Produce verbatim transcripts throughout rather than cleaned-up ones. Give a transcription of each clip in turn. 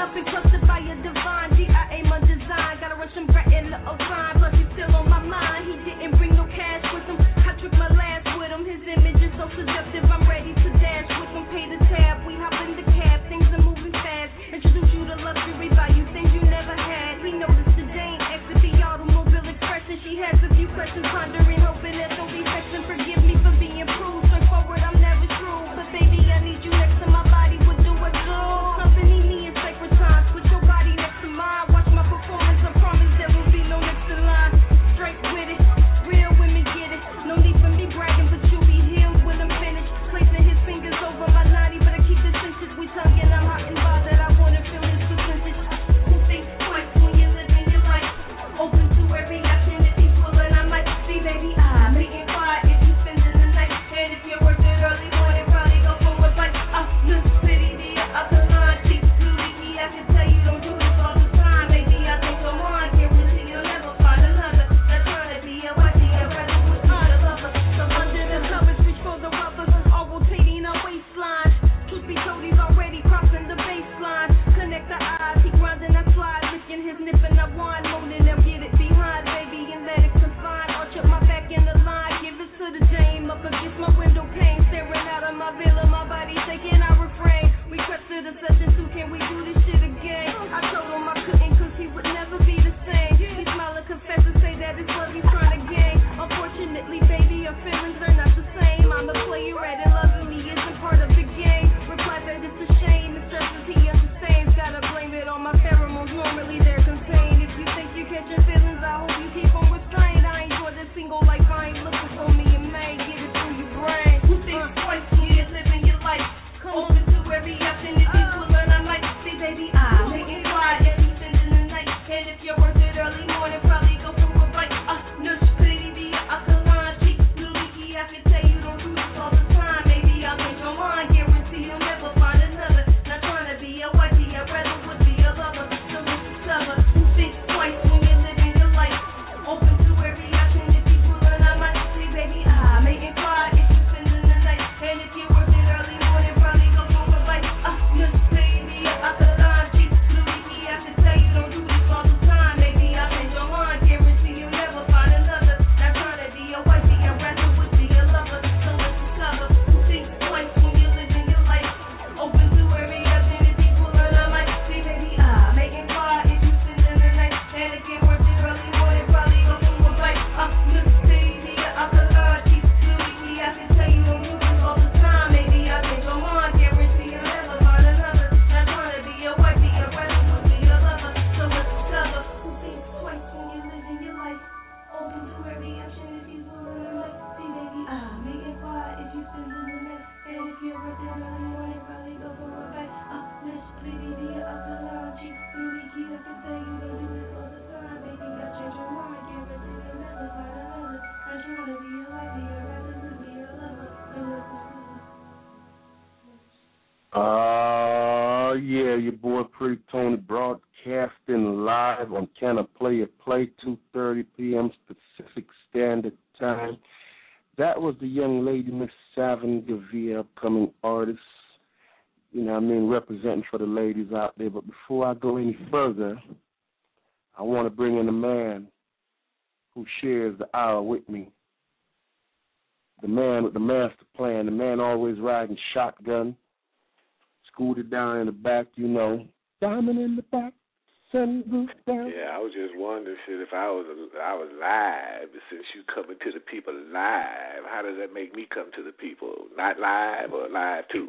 I've been trusted by a divine. G I A my design. Gotta rush him right in the sign. Plus he's still on my mind. He didn't bring no cash with him. I took my last with him. His image is so seductive. I'm ready to dash with him. Pay the tab. We hop in the cab. Things are moving fast. Introduce you to luxury value. Things you never had. We noticed the Jane exit the automobile express. And she has a few questions pondering, hoping that they'll be vexed and forgive me for being prude. Straightforward, I'm never true. But baby, I need you next to my body. Would do what do. Company me in sacred times. Put your body next to mine. Watch my performance. I promise there will be no next in line. Straight with it. Real women get it. No need for me bragging, but you be healed when I'm finished. Placing his fingers over my ninety, but I keep the senses. We tugging. I'm hot and bothered. I wanna feel his percentage. Who thinks twice when you're living your life? Open to every option if he's willing. I might see, baby, I make it quiet if you spending the night. And if you're working early morning, probably go for a bite. I look pretty, dear. I can lie, cheap, too leaky. I can tell you don't do this all the time. Maybe I think I'm on. Guarantee you'll never find another. Not trying to be a wifey, I'd rather would be a lover. So under the covers, reach for the rubbers, all rotating our waistline. Truth be told, he's already crossing the baseline. Connect the eyes, he grinding, I slide, licking his nip and I whine, moaning, now get it behind, baby, and let it confine. Arch up my back in the line, give it to the Jane, up against my window pane, staring out of my veil of my body, shaking, I refrain. We crept to the session too, can we do this shit again? I told him I couldn't, cause he would never be the same. He smiled and confessed and say that it's love he's trying to gain. Unfortunately, baby, our feelings are not the same. I'm a player at it, loving me isn't part of the game. Reply that it's a shame, it's just as he understands. Gotta blame it on my pheromones, normally they're contained. If you think you're catching feelings, I hope you keep on restrained. I ain't for this single life, I ain't looking for me and May. Get it through your brain. Who thinks twice when you're living your life? Open to every option, if he's willing, I might see, baby, I make it quiet if he's spending the night. And if you're working early morning, probably go for a bite. Uh, nurse pretty, be I can lie, cheap, too leaky. I can tell you don't do this all the time. Maybe I'll change your mind, guarantee you'll never find another. Not trying to be a wifey, I'd rather would be a lover. So listen, lover, who thinks twice when you're living your life? Open to every option, if he's willing, I might see, baby, I make it quiet if you're spending the night. And if you're working early morning, probably go for a bite. Uh, nurse pretty, be I can lie, cheap, too leaky. I can tell you don't do this all the time. Maybe I'll change your mind, guarantee you'll never find another. Not trying to be a wifey, I'd rather would be a lover. So listen, lover, who thinks twice when you're living your life? Open to every option, if he's willing, I might see, baby, I make it quiet if you spending the night. And if you're working early morning, probably go for a bite. Uh, nurse pretty, be I can lie, cheap, too leaky. I can tell you don't do this all the time. Maybe I'll change your mind, guarantee you'll never find another. Not trying to be a wifey, I'd rather would be a lover. So listen, lover, who thinks twice when you're living your life? Open to every option if he's willing, I might see, baby, I make it quiet if you spending the night. And if you're working early morning, probably go for a bite. Uh, miss, pretty, be I can lie, cheap, too leaky. I can tell you don't do this all the time. Maybe I'll change your mind, guarantee you'll never find another. Not trying to be a wifey, I'd rather would be a lover. So listen, Uh, yeah, your boy Pretty Tony broadcasting live on Can I Play It Play, two thirty p.m. Pacific Standard Time. That was the young lady, Miss Savin Gavia, upcoming artist. You know what I mean, representing for the ladies out there. But before I go any further, I want to bring in a man who shares the hour with me. The man with the master plan, the man always riding shotgun. Scooted down in the back, you know. Diamond in the back, sunroof down. Yeah, I was just wondering, shit, if I was I was live, since you coming to the people live, how does that make me come to the people? Not live or live too?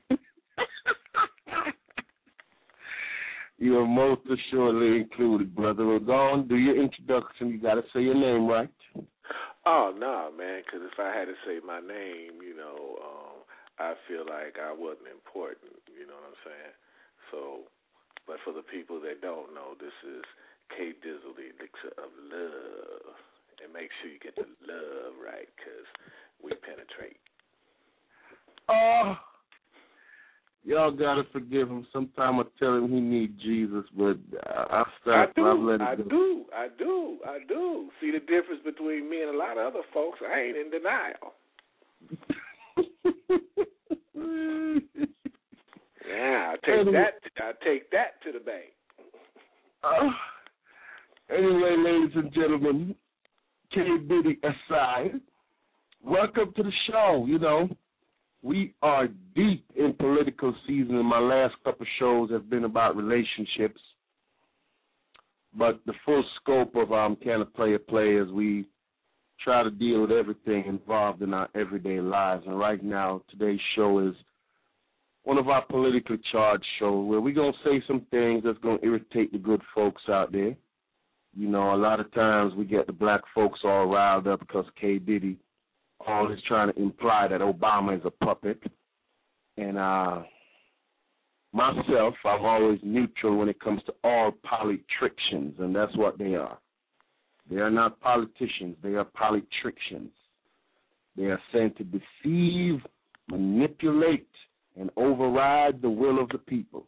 You are most assuredly included, brother. Well, go on, do your introduction. You got to say your name right. Oh, no, man, because if I had to say my name, you know, um, I feel like I wasn't important, you know what I'm saying? So, but for the people that don't know, this is K Dizzle, the elixir of love. And make sure you get the love right, because we penetrate. Oh, y'all got to forgive him. Sometimes I tell him he needs Jesus, but I start I do, I've let it I go. do, I do, I do. See the difference between me and a lot of other folks? I ain't in denial. Yeah, I'll take anyway, that. I'll take that to the bank. Uh, anyway, ladies and gentlemen, K. Diddy aside, welcome to the show. You know, we are deep in political season, and my last couple shows have been about relationships. But the full scope of um, Can a Player Play is we try to deal with everything involved in our everyday lives. And right now, today's show is one of our politically charged shows where we're going to say some things that's going to irritate the good folks out there. You know, a lot of times we get the black folks all riled up because K. Diddy always trying to imply that Obama is a puppet. And uh, myself, I'm always neutral when it comes to all politrictions, and that's what they are. They are not politicians. They are politrictions. They are sent to deceive, manipulate, and override the will of the people.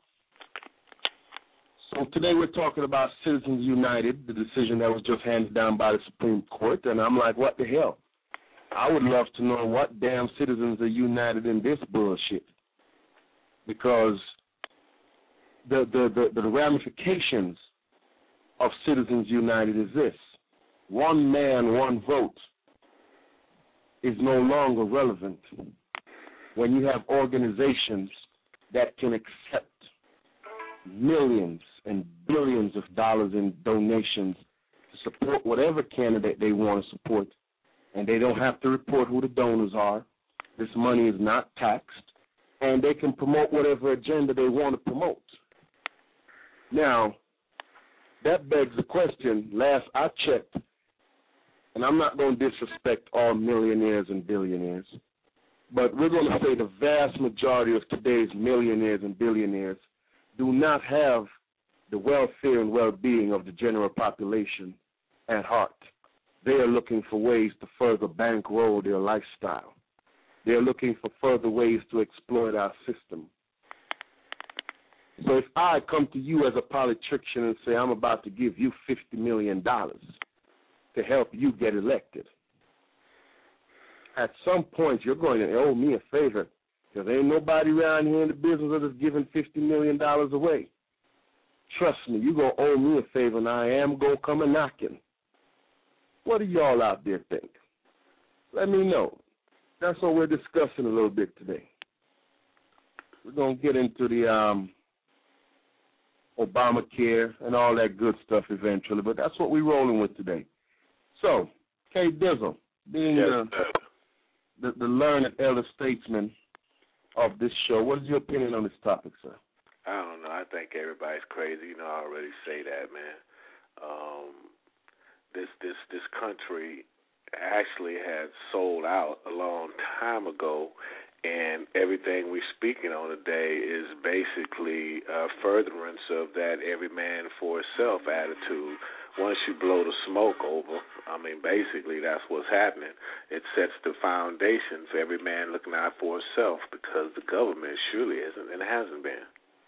So today we're talking about Citizens United, the decision that was just handed down by the Supreme Court, and I'm like, what the hell? I would love to know what damn citizens are united in this bullshit, because the the, the, the ramifications of Citizens United is this. One man, one vote is no longer relevant when you have organizations that can accept millions and billions of dollars in donations to support whatever candidate they want to support, and they don't have to report who the donors are. This money is not taxed, and they can promote whatever agenda they want to promote. Now, that begs the question, last I checked, and I'm not going to disrespect all millionaires and billionaires, but we're going to say the vast majority of today's millionaires and billionaires do not have the welfare and well-being of the general population at heart. They are looking for ways to further bankroll their lifestyle. They are looking for further ways to exploit our system. So if I come to you as a politician and say I'm about to give you fifty million dollars to help you get elected, at some point you're going to owe me a favor, because ain't nobody around here in the business of just giving fifty million dollars away. Trust me, you're going to owe me a favor, and I am going to come a knocking. What do y'all out there think? Let me know. That's what we're discussing a little bit today. We're going to get into the um, Obamacare and all that good stuff eventually, but that's what we're rolling with today. So, K. Dizzle, being yes, the, the, the learned elder statesman of this show, what is your opinion on this topic, sir? I don't know. I think everybody's crazy. You know, I already say that, man. Um, this this this country actually had sold out a long time ago, and everything we're speaking on today is basically a furtherance of that every man for himself attitude. Once you blow the smoke over, I mean, basically that's what's happening. It sets the foundation for every man looking out for himself, because the government surely isn't and hasn't been.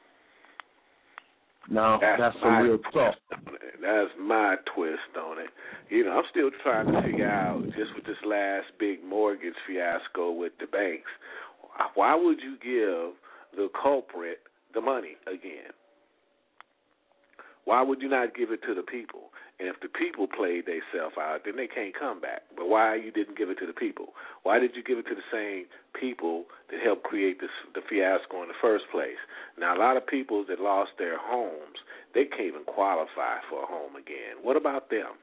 No, that's, that's some real talk. That's my twist on it. You know, I'm still trying to figure out, just with this last big mortgage fiasco with the banks, why would you give the culprit the money again? Why would you not give it to the people? And if the people played themselves out, then they can't come back. But why you didn't give it to the people? Why did you give it to the same people that helped create this, the fiasco in the first place? Now, a lot of people that lost their homes, they can't even qualify for a home again. What about them?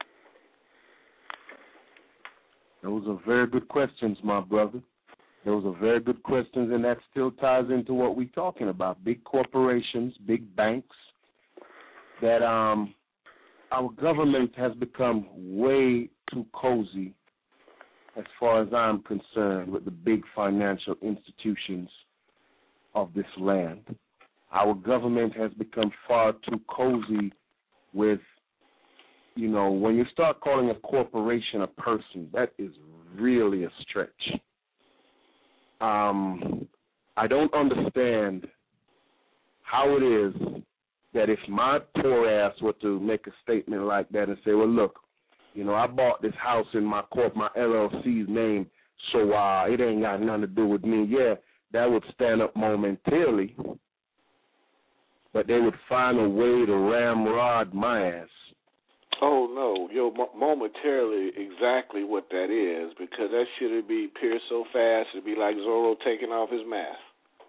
Those are very good questions, my brother. Those are very good questions, and that still ties into what we're talking about. Big corporations, big banks, that um, our government has become way too cozy as far as I'm concerned with the big financial institutions of this land. Our government has become far too cozy with, you know, when you start calling a corporation a person, that is really a stretch. Um, I don't understand how it is that if my poor ass were to make a statement like that and say, well, look, you know, I bought this house in my corp, my L L C's name, so uh, it ain't got nothing to do with me. Yeah, that would stand up momentarily, but they would find a way to ramrod my ass. Oh, no. Yo, mo- momentarily exactly what that is, because that shit would be pierced so fast, it'd be like Zorro taking off his mask.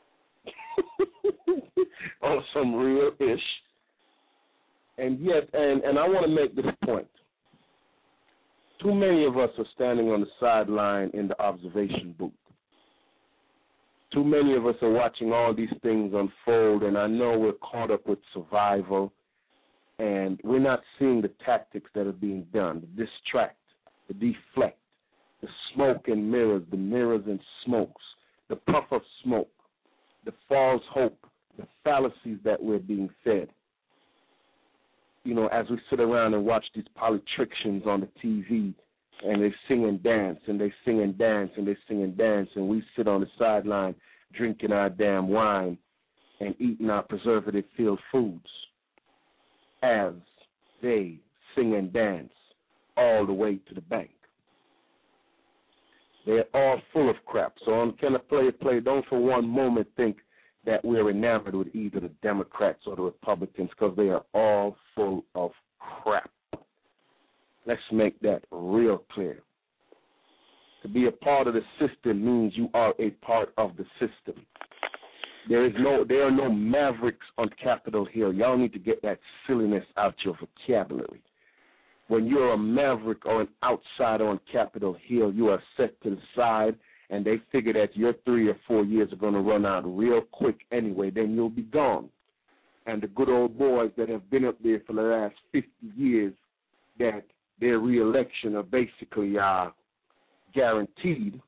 On some real ish. And yet, and, and I want to make this point. Too many of us are standing on the sideline in the observation booth. Too many of us are watching all these things unfold, and I know we're caught up with survival, and we're not seeing the tactics that are being done, the distract, the deflect, the smoke and mirrors, the mirrors and smokes, the puff of smoke, the false hope, the fallacies that we're being fed. You know, as we sit around and watch these politicians on the T V, and they sing and dance, and they sing and dance, and they sing and dance, and we sit on the sideline drinking our damn wine and eating our preservative-filled foods as they sing and dance all the way to the bank. They're all full of crap. So on Can I Play It Play, don't for one moment think that we're enamored with either the Democrats or the Republicans, because they are all full of crap. Let's make that real clear. To be a part of the system means you are a part of the system. There is no, there are no mavericks on Capitol Hill. Y'all need to get that silliness out your vocabulary. When you're a maverick or an outsider on Capitol Hill, you are set to the side, and they figure that your three or four years are going to run out real quick anyway, then you'll be gone. And the good old boys that have been up there for the last fifty years, that their re-election are basically uh, guaranteed,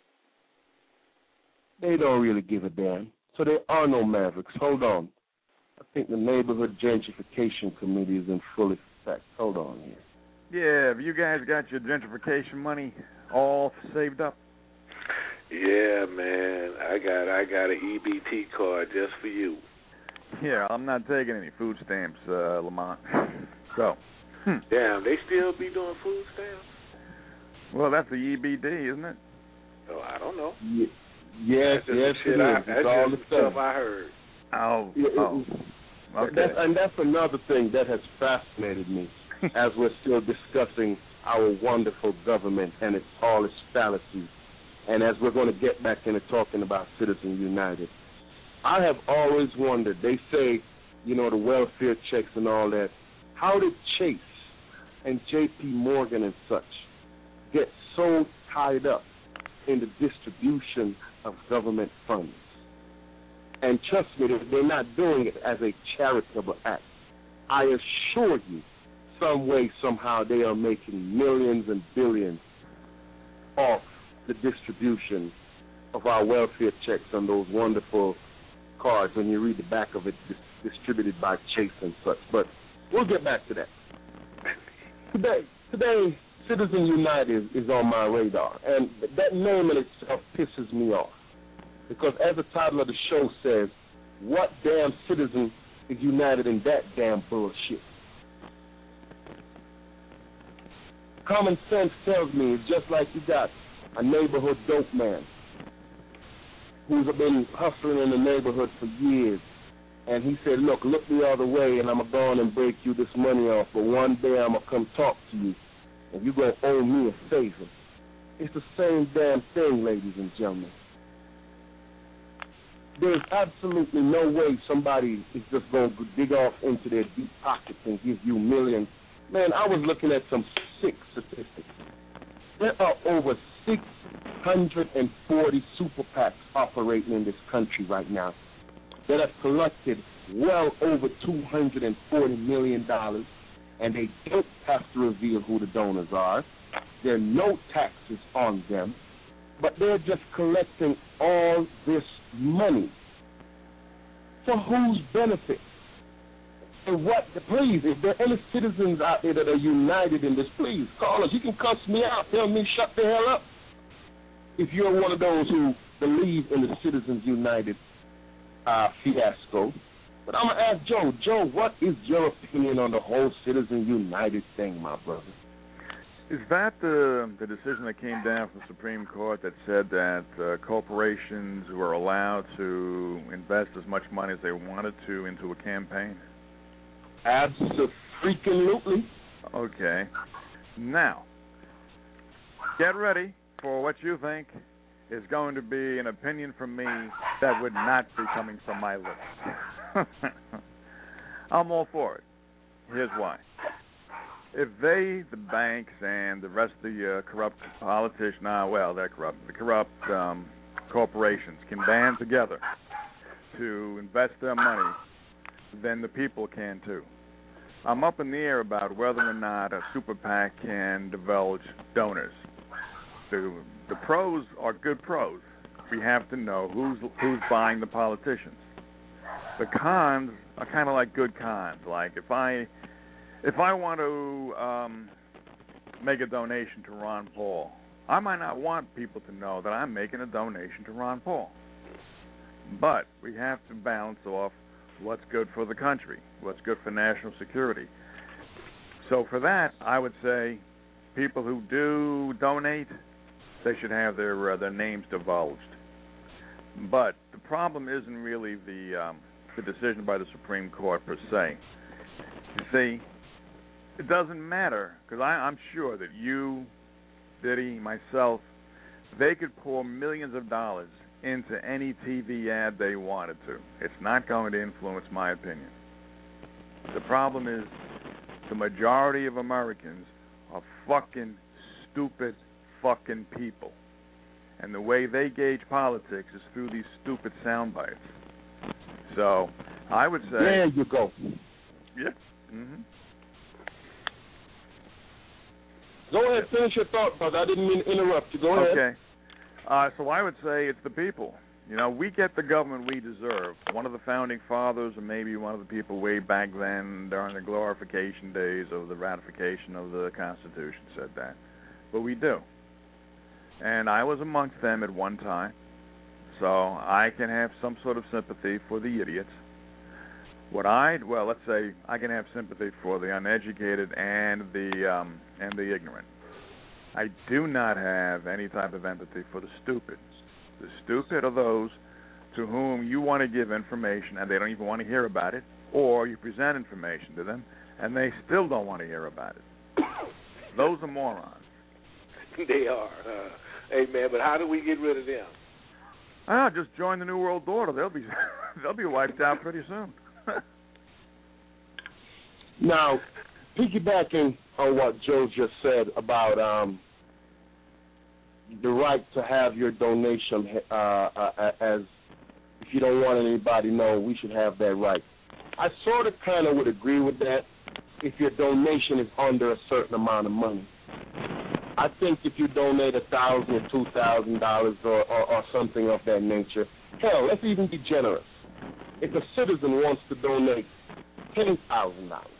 they don't really give a damn. So there are no mavericks. Hold on. I think the Neighborhood Gentrification Committee is in full effect. Hold on here. Yeah, have you guys got your gentrification money all saved up? Yeah, man. I got I got an E B T card just for you. Yeah, I'm not taking any food stamps, uh, Lamont. So. Hmm. Damn, they still be doing food stamps? Well, that's the E B D, isn't it? Oh, I don't know. Yeah. Yes, yes, it is. I, it's that's all just the stuff same. I heard. Oh, yeah, oh. Okay. That's, and that's another thing that has fascinated me as we're still discussing our wonderful government and its all its fallacies, and as we're going to get back into talking about Citizens United. I have always wondered, they say, you know, the welfare checks and all that, how did Chase and J P Morgan and such get so tied up in the distribution of government funds? And trust me, they're not doing it as a charitable act. I assure you, some way, somehow, they are making millions and billions off the distribution of our welfare checks on those wonderful cards when you read the back of it, dis- distributed by Chase and such. But we'll get back to that. Today, today, Citizens United is on my radar, and that name in itself pisses me off. Because as the title of the show says, what damn citizen is united in that damn bullshit? Common sense tells me it's just like you got a neighborhood dope man who's been hustling in the neighborhood for years. And he said, look, look the other way, and I'm going to go on and break you this money off, but one day I'm going to come talk to you, and you're going to owe me a favor. It's the same damn thing, ladies and gentlemen. There's absolutely no way somebody is just going to dig off into their deep pockets and give you millions. Man, I was looking at some sick statistics. There are over six hundred forty super PACs operating in this country right now that have collected well over two hundred forty million dollars, and they don't have to reveal who the donors are. There are no taxes on them, but they're just collecting all this money. For whose benefit? And what, please, if there are any citizens out there that are united in this, please call us. You can cuss me out, tell me shut the hell up if you're one of those who believe in the Citizens United uh, fiasco. But I'm going to ask Joe. Joe, what is your opinion on the whole Citizens United thing, my brother? Is that the the decision that came down from the Supreme Court that said that uh, corporations were allowed to invest as much money as they wanted to into a campaign? Absolutely. Okay. Now, get ready for what you think is going to be an opinion from me that would not be coming from my lips. I'm all for it. Here's why. If they, the banks, and the rest of the uh, corrupt politicians, ah, well, they're corrupt, the corrupt um, corporations can band together to invest their money, then the people can too. I'm up in the air about whether or not a super PAC can divulge donors. The, the pros are good pros. We have to know who's who's buying the politicians. The cons are kind of like good cons. Like if I if I want to um, make a donation to Ron Paul, I might not want people to know that I'm making a donation to Ron Paul. But we have to balance off what's good for the country, what's good for national security. So for that, I would say people who do donate, they should have their uh, their names divulged. But the problem isn't really the um, the decision by the Supreme Court per se. You see, it doesn't matter, because I'm sure that you, Diddy, myself, they could pour millions of dollars into any T V ad they wanted to. It's not going to influence my opinion. The problem is the majority of Americans are fucking stupid fucking people. And the way they gauge politics is through these stupid sound bites. So, I would say... There you go. Yeah. Mm-hmm. Go ahead, finish your thought, brother. I didn't mean to interrupt you. Go ahead. Okay. Uh, so I would say it's the people. You know, we get the government we deserve. One of the founding fathers, or maybe one of the people way back then during the glorification days of the ratification of the Constitution said that. But we do. And I was amongst them at one time, so I can have some sort of sympathy for the idiots. What I, well, let's say I can have sympathy for the uneducated and the um, and the ignorant. I do not have any type of empathy for the stupid. The stupid are those to whom you want to give information and they don't even want to hear about it, or you present information to them and they still don't want to hear about it. Those are morons. They are. Uh, hey, man, but how do we get rid of them? Ah, just join the New World Order. They'll be they'll be wiped out pretty soon. Now, piggybacking on what Joe just said about um, the right to have your donation, uh, uh, as if you don't want anybody to know, we should have that right. I sort of kind of would agree with that if your donation is under a certain amount of money. I think if you donate a thousand or two thousand dollars or, or, or something of that nature, hell, let's even be generous. If a citizen wants to donate ten thousand dollars,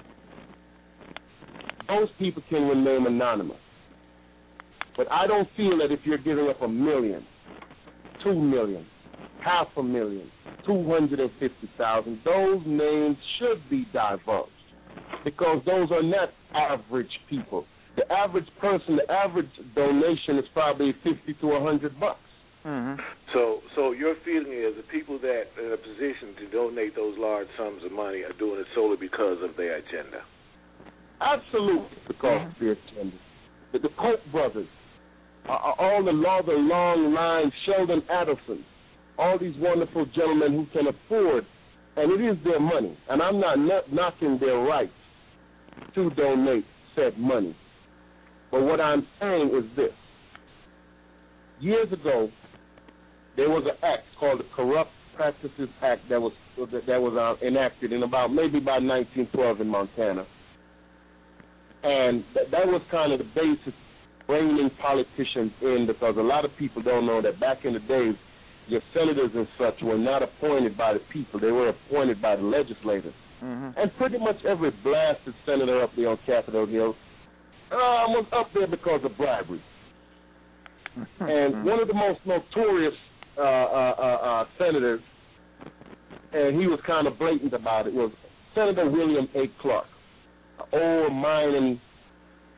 those people can remain anonymous. But I don't feel that if you're giving up a million, two million, half a million, two hundred and fifty thousand, those names should be divulged because those are not average people. The average person, the average donation is probably fifty to a hundred bucks. Mm-hmm. So, so your feeling is the people that are in a position to donate those large sums of money are doing it solely because of their agenda. Absolutely, because mm-hmm. of their agenda. The, the Koch brothers, uh, all the law, the long line, Sheldon Adelson, all these wonderful gentlemen who can afford, and it is their money, and I'm not, not knocking their right to donate said money. But what I'm saying is this. Years ago, there was an act called the Corrupt Practices Act that was that was uh, enacted in about maybe by nineteen twelve in Montana. And th- that was kind of the basis bringing politicians in, because a lot of people don't know that back in the days, your senators and such were not appointed by the people. They were appointed by the legislators. Mm-hmm. And pretty much every blasted senator up there on Capitol Hill uh, was up there because of bribery. And one of the most notorious uh, uh, uh, uh, senators, and he was kind of blatant about it, was Senator William A. Clark, an old mining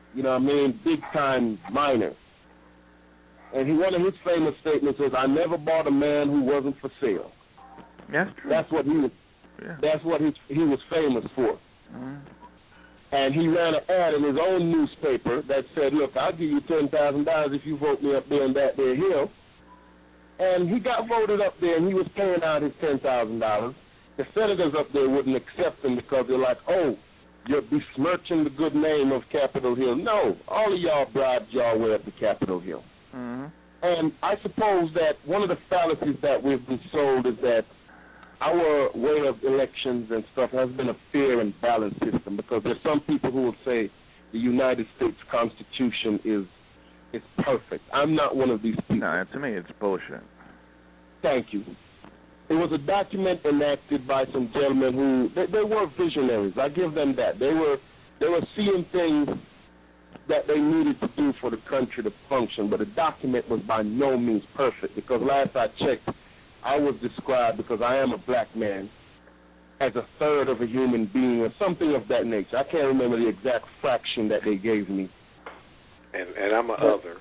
You know what I mean? Big time miner. And he one of his famous statements was, "I never bought a man who wasn't for sale." That's true. That's what he was. Yeah. That's what his, he was famous for. Mm-hmm. And he ran an ad in his own newspaper that said, "Look, I'll give you ten thousand dollars if you vote me up there on that there hill." And he got voted up there, and he was paying out his ten thousand dollars. The senators up there wouldn't accept him because they're like, "Oh, you're besmirching the good name of Capitol Hill." No, all of y'all bribed y'all way up to Capitol Hill. Mm-hmm. And I suppose that one of the fallacies that we've been sold is that our way of elections and stuff has been a fair and balanced system, because there's some people who will say the United States Constitution is is perfect. I'm not one of these people. No, to me, it's bullshit. Thank you. It was a document enacted by some gentlemen who they, they were visionaries. I give them that. They were they were seeing things that they needed to do for the country to function, but the document was by no means perfect, because last I checked, I was described, because I am a black man, as a third of a human being or something of that nature. I can't remember the exact fraction that they gave me. And and I'm a other.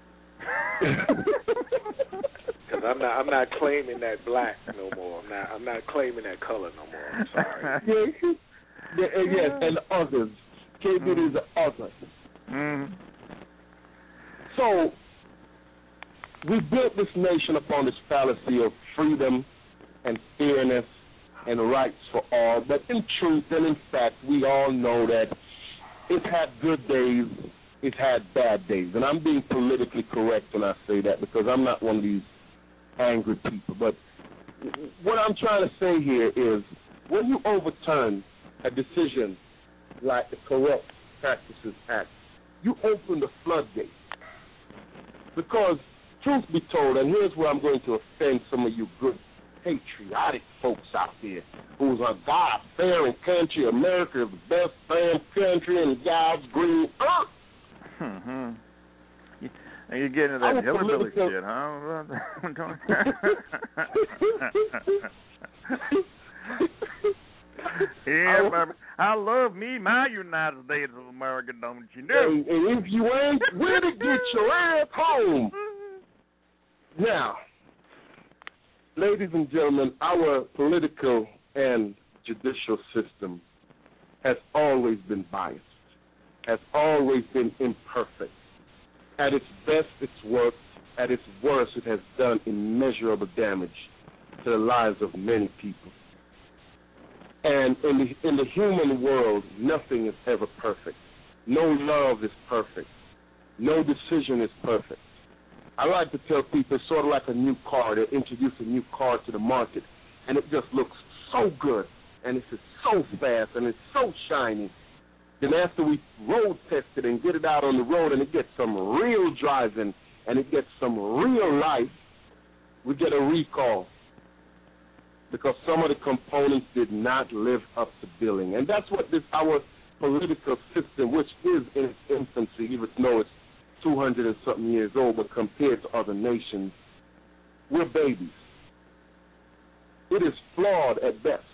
Because I'm not I'm not claiming that black no more. I'm not I'm not claiming that color no more. I'm sorry. Yes, yeah, yes, and others. K B mm. is the other. Mm. So we built this nation upon this fallacy of freedom and fairness and rights for all. But in truth and in fact, we all know that it's had good days, it's had bad days. And I'm being politically correct when I say that, because I'm not one of these angry people. But what I'm trying to say here is, when you overturn a decision like the Corrupt Practices Act, you open the floodgates. Because, truth be told, and here's where I'm going to offend some of you good patriotic folks out there who's a God-fearing country. America is the best damn country in God's green earth. Mm-hmm. And you're getting into that hillbilly shit, huh? Yeah, baby. I love me my United States of America, don't you know? And, and if you ain't, where to get your ass home? Now, ladies and gentlemen, our political and judicial system has always been biased, has always been imperfect. At its best, it's worked. At its worst, it has done immeasurable damage to the lives of many people. And in the, in the human world, nothing is ever perfect. No love is perfect. No decision is perfect. I like to tell people it's sort of like a new car. They introduce a new car to the market, and it just looks so good, and it's just so fast, and it's so shiny. Then after we road test it and get it out on the road, and it gets some real driving, and it gets some real life, we get a recall, because some of the components did not live up to billing. And that's what this our political system, which is in its infancy, even though it's two hundred and something years old, but compared to other nations, we're babies. It is flawed at best.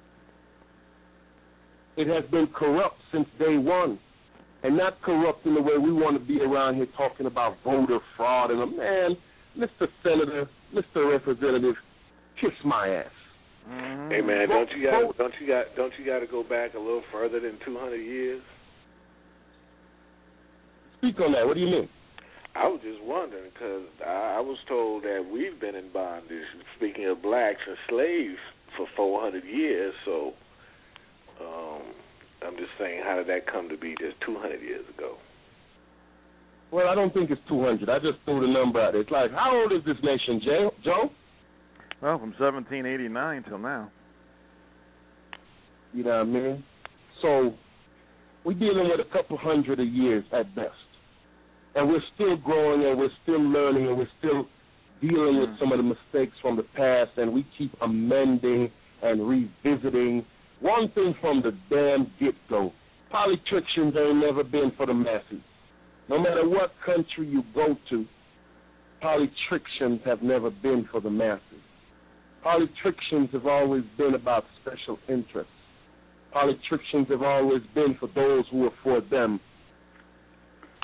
It has been corrupt since day one, and not corrupt in the way we want to be around here talking about voter fraud. And, a man, Mister Senator, Mister Representative, kiss my ass. Mm-hmm. Hey man, don't you got don't you got don't you got to go back a little further than two hundred years? Speak on that. What do you mean? I was just wondering, because I, I was told that we've been in bondage, speaking of blacks and slaves, for four hundred years. So um, I'm just saying, how did that come to be just two hundred years ago? Well, I don't think it's two hundred. I just threw the number out. It's like, how old is this nation, Joe? Joe? Well, from seventeen eighty-nine till now. You know what I mean? So we're dealing with a couple hundred of years at best. And we're still growing, and we're still learning, and we're still dealing with some of the mistakes from the past, and we keep amending and revisiting. One thing from the damn get-go, politicians ain't never been for the masses. No matter what country you go to, politicians have never been for the masses. Politicians have always been about special interests. Politicians have always been for those who are for them.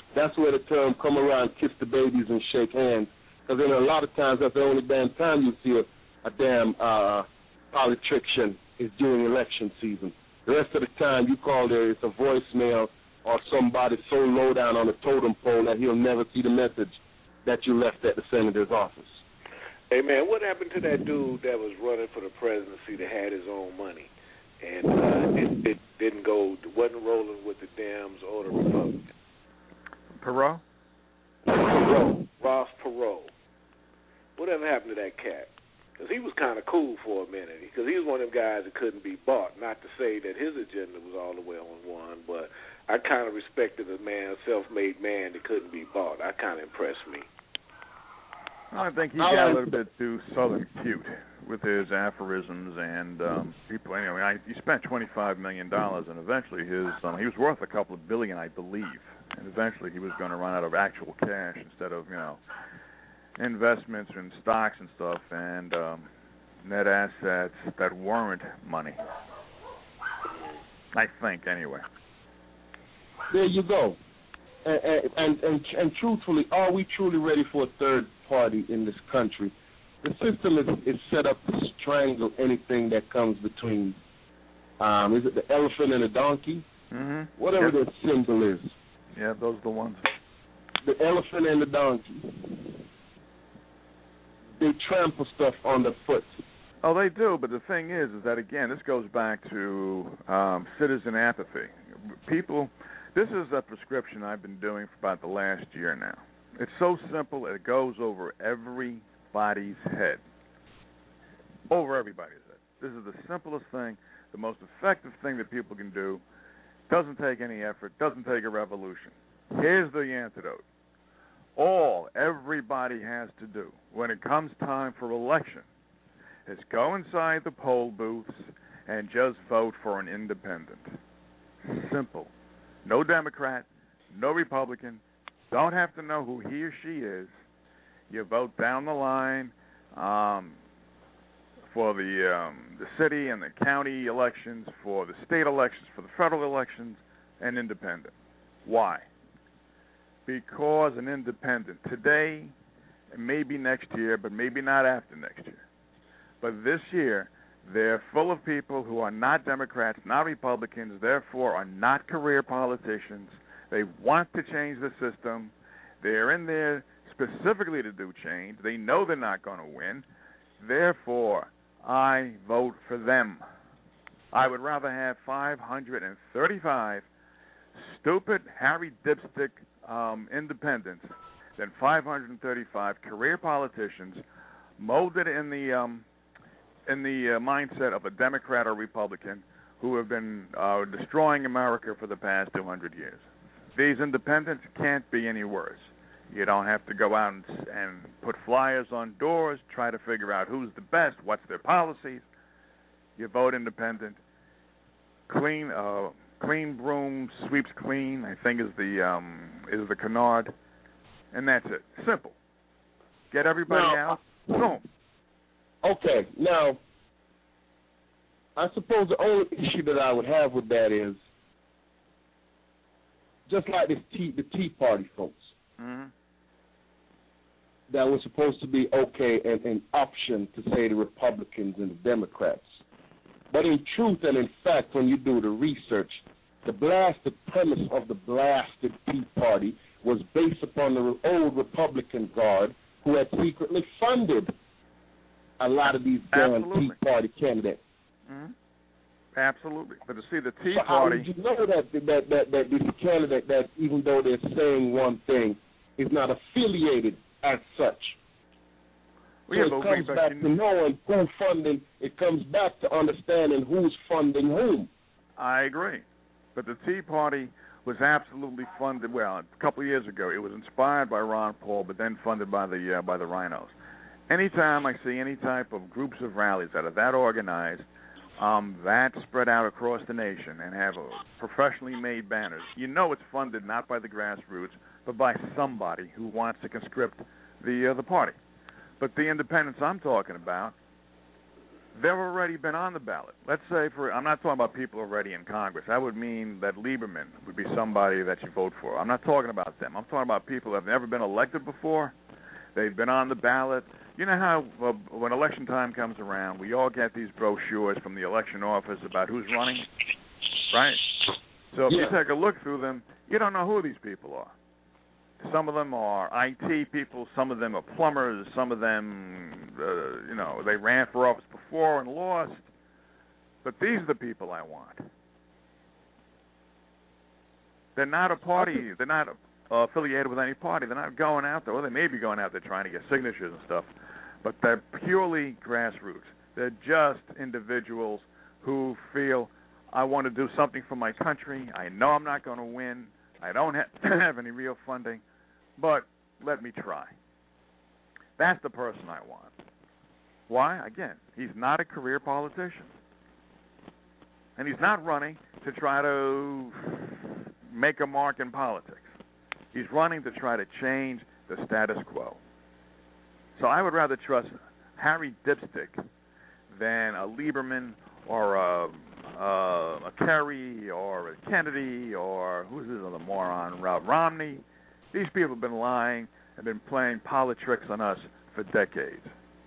That's where the term come around, kiss the babies and shake hands. Because then a lot of times that's the only damn time you see a, a damn uh, politician is during election season. The rest of the time you call there, it's a voicemail or somebody so low down on the totem pole that he'll never see the message that you left at the senator's office. Hey, man, what happened to that dude that was running for the presidency that had his own money and uh, it, it didn't go, wasn't rolling with the Dems or the Republicans? Perot? Perot. Ross Perot. Whatever happened to that cat? Because he was kind of cool for a minute. Because he was one of them guys that couldn't be bought. Not to say that his agenda was all the way on one, but I kind of respected a man, a self-made man that couldn't be bought. That kind of impressed me. I think he got a little bit too southern cute with his aphorisms and um, people. Anyway, I, he spent twenty-five million dollars, and eventually his um, he was worth a couple of billion, I believe. And eventually he was going to run out of actual cash instead of, you know, investments in stocks and stuff and um, net assets that weren't money. I think, anyway. There you go. And, and, and, and truthfully, are we truly ready for a third party in this country? The system is, is set up to strangle anything that comes between, um, is it the elephant and the donkey? Mm-hmm. Whatever yep. that symbol is. Yeah, those are the ones. The elephant and the donkey. They trample stuff on the foot. Oh, they do, but the thing is, is that, again, this goes back to um, citizen apathy. People... This is a prescription I've been doing for about the last year now. It's so simple, it goes over everybody's head. Over everybody's head. This is the simplest thing, the most effective thing that people can do. Doesn't take any effort, doesn't take a revolution. Here's the antidote. All everybody has to do when it comes time for election is go inside the poll booths and just vote for an independent. Simple. No Democrat, no Republican, don't have to know who he or she is. You vote down the line um, for the um, the city and the county elections, for the state elections, for the federal elections, and independent. Why? Because an independent today, maybe next year, but maybe not after next year. But this year, they're full of people who are not Democrats, not Republicans, therefore are not career politicians. They want to change the system. They're in there specifically to do change. They know they're not going to win. Therefore, I vote for them. I would rather have five hundred thirty-five stupid Harry Dipstick um, independents than five hundred thirty-five career politicians molded in the... Um, in the uh, mindset of a Democrat or Republican who have been uh, destroying America for the past two hundred years. These independents can't be any worse. You don't have to go out and, and put flyers on doors, try to figure out who's the best, what's their policies. You vote independent. Clean, uh, clean broom sweeps clean, I think is the um, is the canard, and that's it. Simple. Get everybody now, out. Boom. Okay, now, I suppose the only issue that I would have with that is, just like this tea, the Tea Party folks, mm-hmm. that was supposed to be okay and an option to say the Republicans and the Democrats. But in truth and in fact, when you do the research, the blasted premise of the blasted Tea Party was based upon the old Republican Guard who had secretly funded a lot of these damn Tea Party candidates. Mm-hmm. Absolutely. But to see the Tea so Party... How did you know that, that, that, that this candidate, that even though they're saying one thing, is not affiliated as such? Well, yeah, so it comes back to knowing who funding, it comes back to understanding who's funding whom. I agree. But the Tea Party was absolutely funded, well, a couple of years ago, it was inspired by Ron Paul, but then funded by the uh, by the Rhinos. Anytime I see any type of groups of rallies that are that organized, um, that spread out across the nation and have a professionally made banners, you know it's funded not by the grassroots, but by somebody who wants to conscript the uh, the party. But the independents I'm talking about, they've already been on the ballot. Let's say for I'm not talking about people already in Congress. That would mean that Lieberman would be somebody that you vote for. I'm not talking about them. I'm talking about people who have never been elected before. They've been on the ballot. You know how uh, when election time comes around, we all get these brochures from the election office about who's running, right? So if yeah. you take a look through them, you don't know who these people are. Some of them are I T people. Some of them are plumbers. Some of them, uh, you know, they ran for office before and lost. But these are the people I want. They're not a party. They're not uh, affiliated with any party. They're not going out there. Well, they may be going out there trying to get signatures and stuff, but they're purely grassroots. They're just individuals who feel, I want to do something for my country. I know I'm not going to win. I don't ha- have any real funding, but let me try. That's the person I want. Why? Again, he's not a career politician. And he's not running to try to make a mark in politics. He's running to try to change the status quo. So I would rather trust Harry Dipstick than a Lieberman or a, a, a Kerry or a Kennedy or who's this other moron, Rob Romney. These people have been lying and been playing politics on us for decades.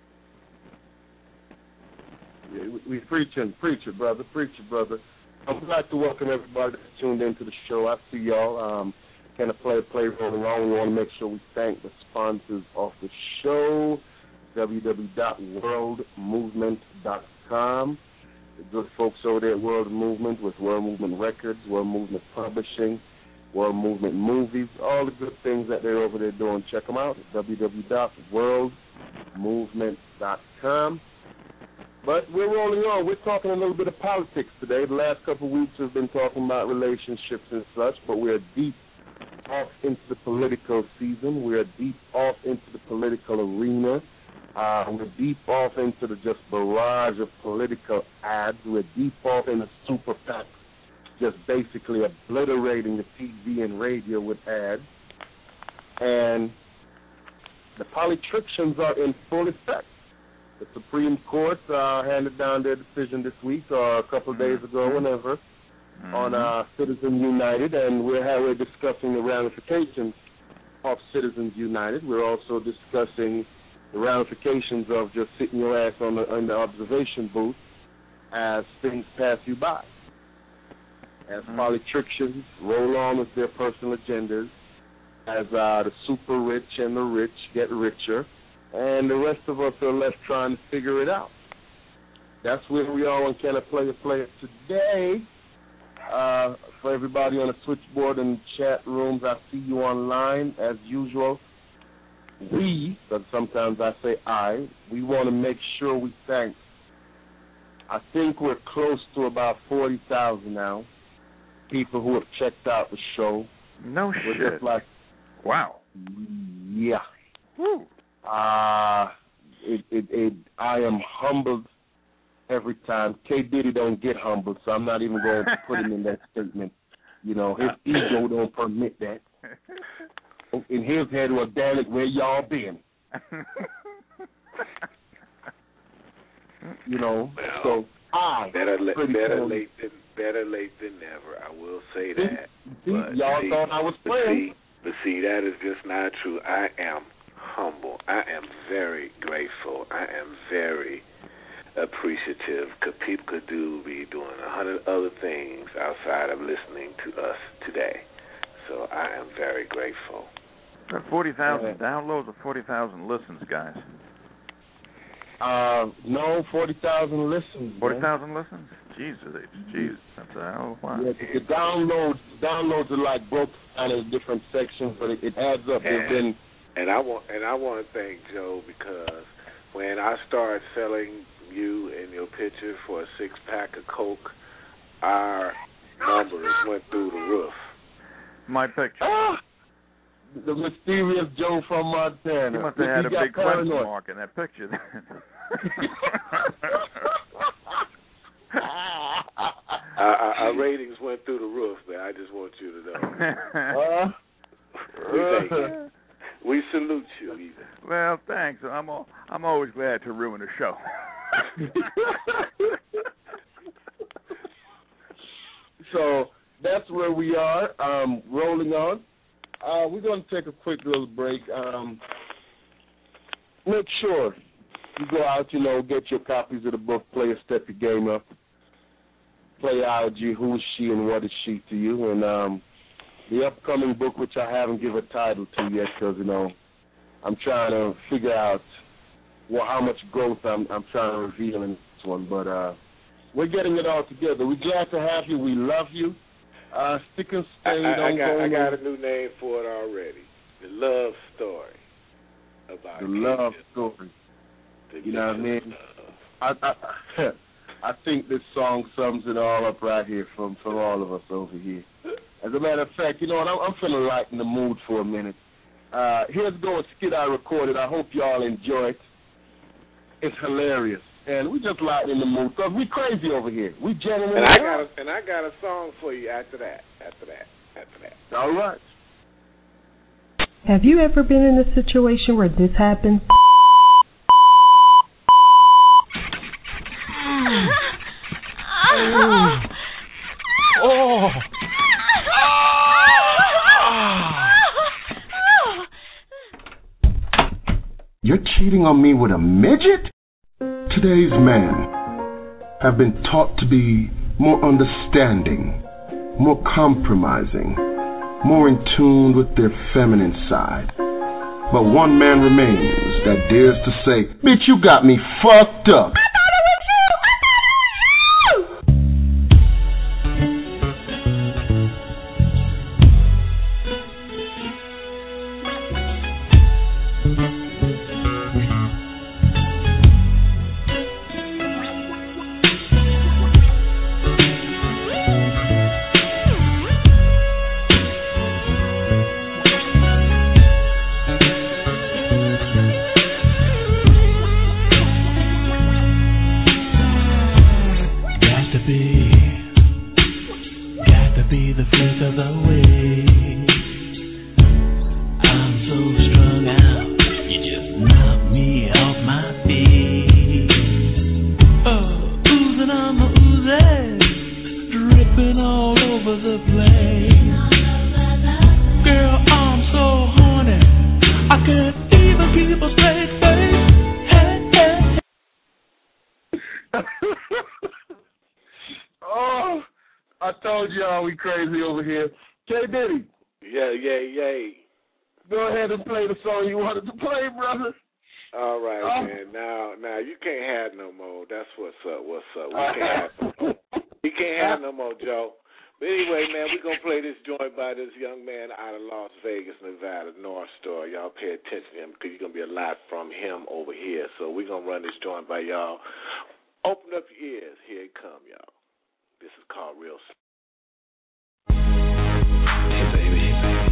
Yeah, we, we preaching, preacher, brother, preacher, brother. I would like to welcome everybody that's tuned into the show. I see y'all. Um, kind of play play rolling on. We want to make sure we thank the sponsors of the show, w w w dot world movement dot com. The good folks over there at World Movement with World Movement Records, World Movement Publishing, World Movement Movies, all the good things that they're over there doing. Check them out at w w w dot world movement dot com. But we're rolling on. We're talking a little bit of politics today. The last couple of weeks we've been talking about relationships and such, but we're deep off into the political season. We're deep off into the political arena. Uh, we're deep off into the just barrage of political ads. We're deep off in the super PACs, just basically obliterating the T V and radio with ads. And the politicians are in full effect. The Supreme Court uh, handed down their decision this week or a couple of days ago, whenever, mm-hmm. on uh, Citizens United, and we're, we're discussing the ramifications of Citizens United. We're also discussing the ramifications of just sitting your ass on the, in the observation booth as things pass you by. As mm-hmm. politicians roll on with their personal agendas, as uh, the super rich and the rich get richer, and the rest of us are left trying to figure it out. That's where we are on Can I Play a Player today. Uh, for everybody on the switchboard and chat rooms, I see you online as usual. We, because sometimes I say I, we want to make sure we thank. I think we're close to about forty thousand now, people who have checked out the show. No we're shit. Just like, wow. Yeah. Woo. Uh, it, it, it, I am humbled every time. K. Diddy don't get humbled, so I'm not even going to put him in that statement. You know, his ego don't permit that. In his head, well, damn it, where y'all been? You know, well, so I better, la- better cool. late than better late than never. I will say that. See, but y'all see, thought I was but playing. See, but see, that is just not true. I am humble. I am very grateful. I am very appreciative, because people could do be doing a hundred other things outside of listening to us today. So I am very grateful. Got forty thousand yeah. downloads or forty thousand listens, guys? Uh, no, forty thousand listens. Forty thousand listens? Jesus, Jesus, that's a hell of a lot. Yeah, the downloads, downloads are like broken down in different sections, but it, it adds up. And, been and I want and I want to thank Joe, because when I started selling you and your picture for a six pack of Coke, our numbers went through the roof. My picture. Ah, the mysterious Joe from Montana. You must have had a big question mark in that picture. our, our, our ratings went through the roof, man. I just want you to know. Uh, we thank you. We salute you, even. Well, thanks. I'm all, I'm always glad to ruin a show. So that's where we are, um, rolling on. Uh, we're going to take a quick little break. Um, make sure you go out, you know, get your copies of the book, Play a Step Your Game Up. Playology, Who is She and What is She to You? And um, the upcoming book, which I haven't given a title to yet because, you know, I'm trying to figure out well how much growth I'm, I'm trying to reveal in this one. But uh, we're getting it all together. We're glad to have you. We love you. Uh, stick and stay. I, I, don't I, got, go I no- got a new name for it already. The Love Story. About The Love Story. The You know what I mean? love. I, I, I think this song sums it all up right here from, from all of us over here. As a matter of fact, you know what, I'm, I'm feeling lighten the mood for a minute. Uh, here's go a skit I recorded. I hope y'all enjoy it. It's hilarious. And we just lighten the mood because we crazy over here. We gentlemen. And I got a, and I got a song for you after that. After that. After that. All right. Have you ever been in a situation where this happened? Oh. You're cheating on me with a midget? Today's men have been taught to be more understanding, more compromising, more in tune with their feminine side. But one man remains that dares to say, bitch, you got me fucked up. Oh, I told y'all we crazy over here. K. Diddy. Yeah, yeah, yeah. Go ahead and play the song you wanted to play, brother. All right, oh. man. Now, now you can't have no more. That's what's up. What's up? We can't have no more. We can't have no more, Joe. But anyway, man, we're going to play this joint by this young man out of Las Vegas, Nevada, North Star. Y'all pay attention to him because you're going to be a lot from him over here. So we're going to run this joint by y'all. Open up your ears. Here it come, y'all. This is called Real Slow. Hey, baby.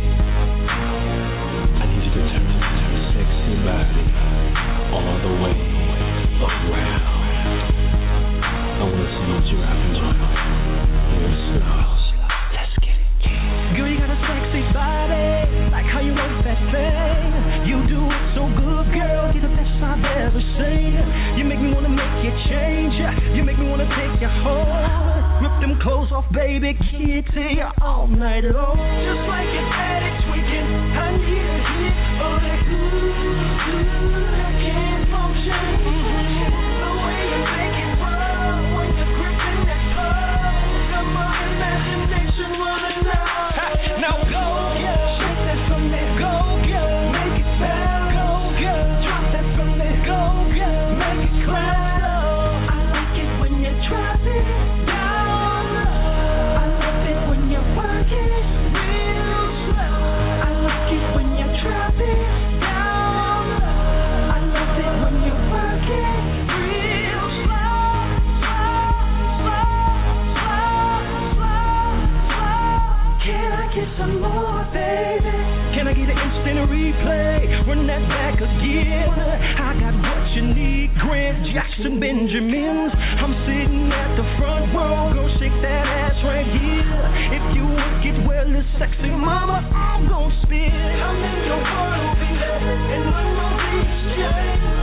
I need you to turn, turn sexy body all the way around. I want to see you drop and drop. Real slow. Let's get it. Girl, you got a sexy body, like how you work that thing. You do it so good, girl, you're the best I've ever seen. You make me wanna make you change. You make me wanna take you home. Rip them clothes off, baby, kid to you all night long. Just like an addict tweaking, I need a hit. Oh, that good, good, I can't function. The way you make it roll when you're gripping that toe. Got my imagination running out. Now go, girl, shake that from there. Go, girl, make it sound. Go, girl, drop that from there. Go, girl, make it clown. I like it when you drop it down. I love it when you work it real slow. I like it when you drop it down. I love it when you work it real slow, slow, slow, slow, slow, slow. Can I get some more, baby? Can I get an instant replay? Run that back again. I got what you need, Grant Jackson Benjamins. I'm sitting at the front row. Go shake that ass right here. If you work it well, it's sexy, mama, I'm gon' spin. I'm in your world, baby, and run my beats, yeah.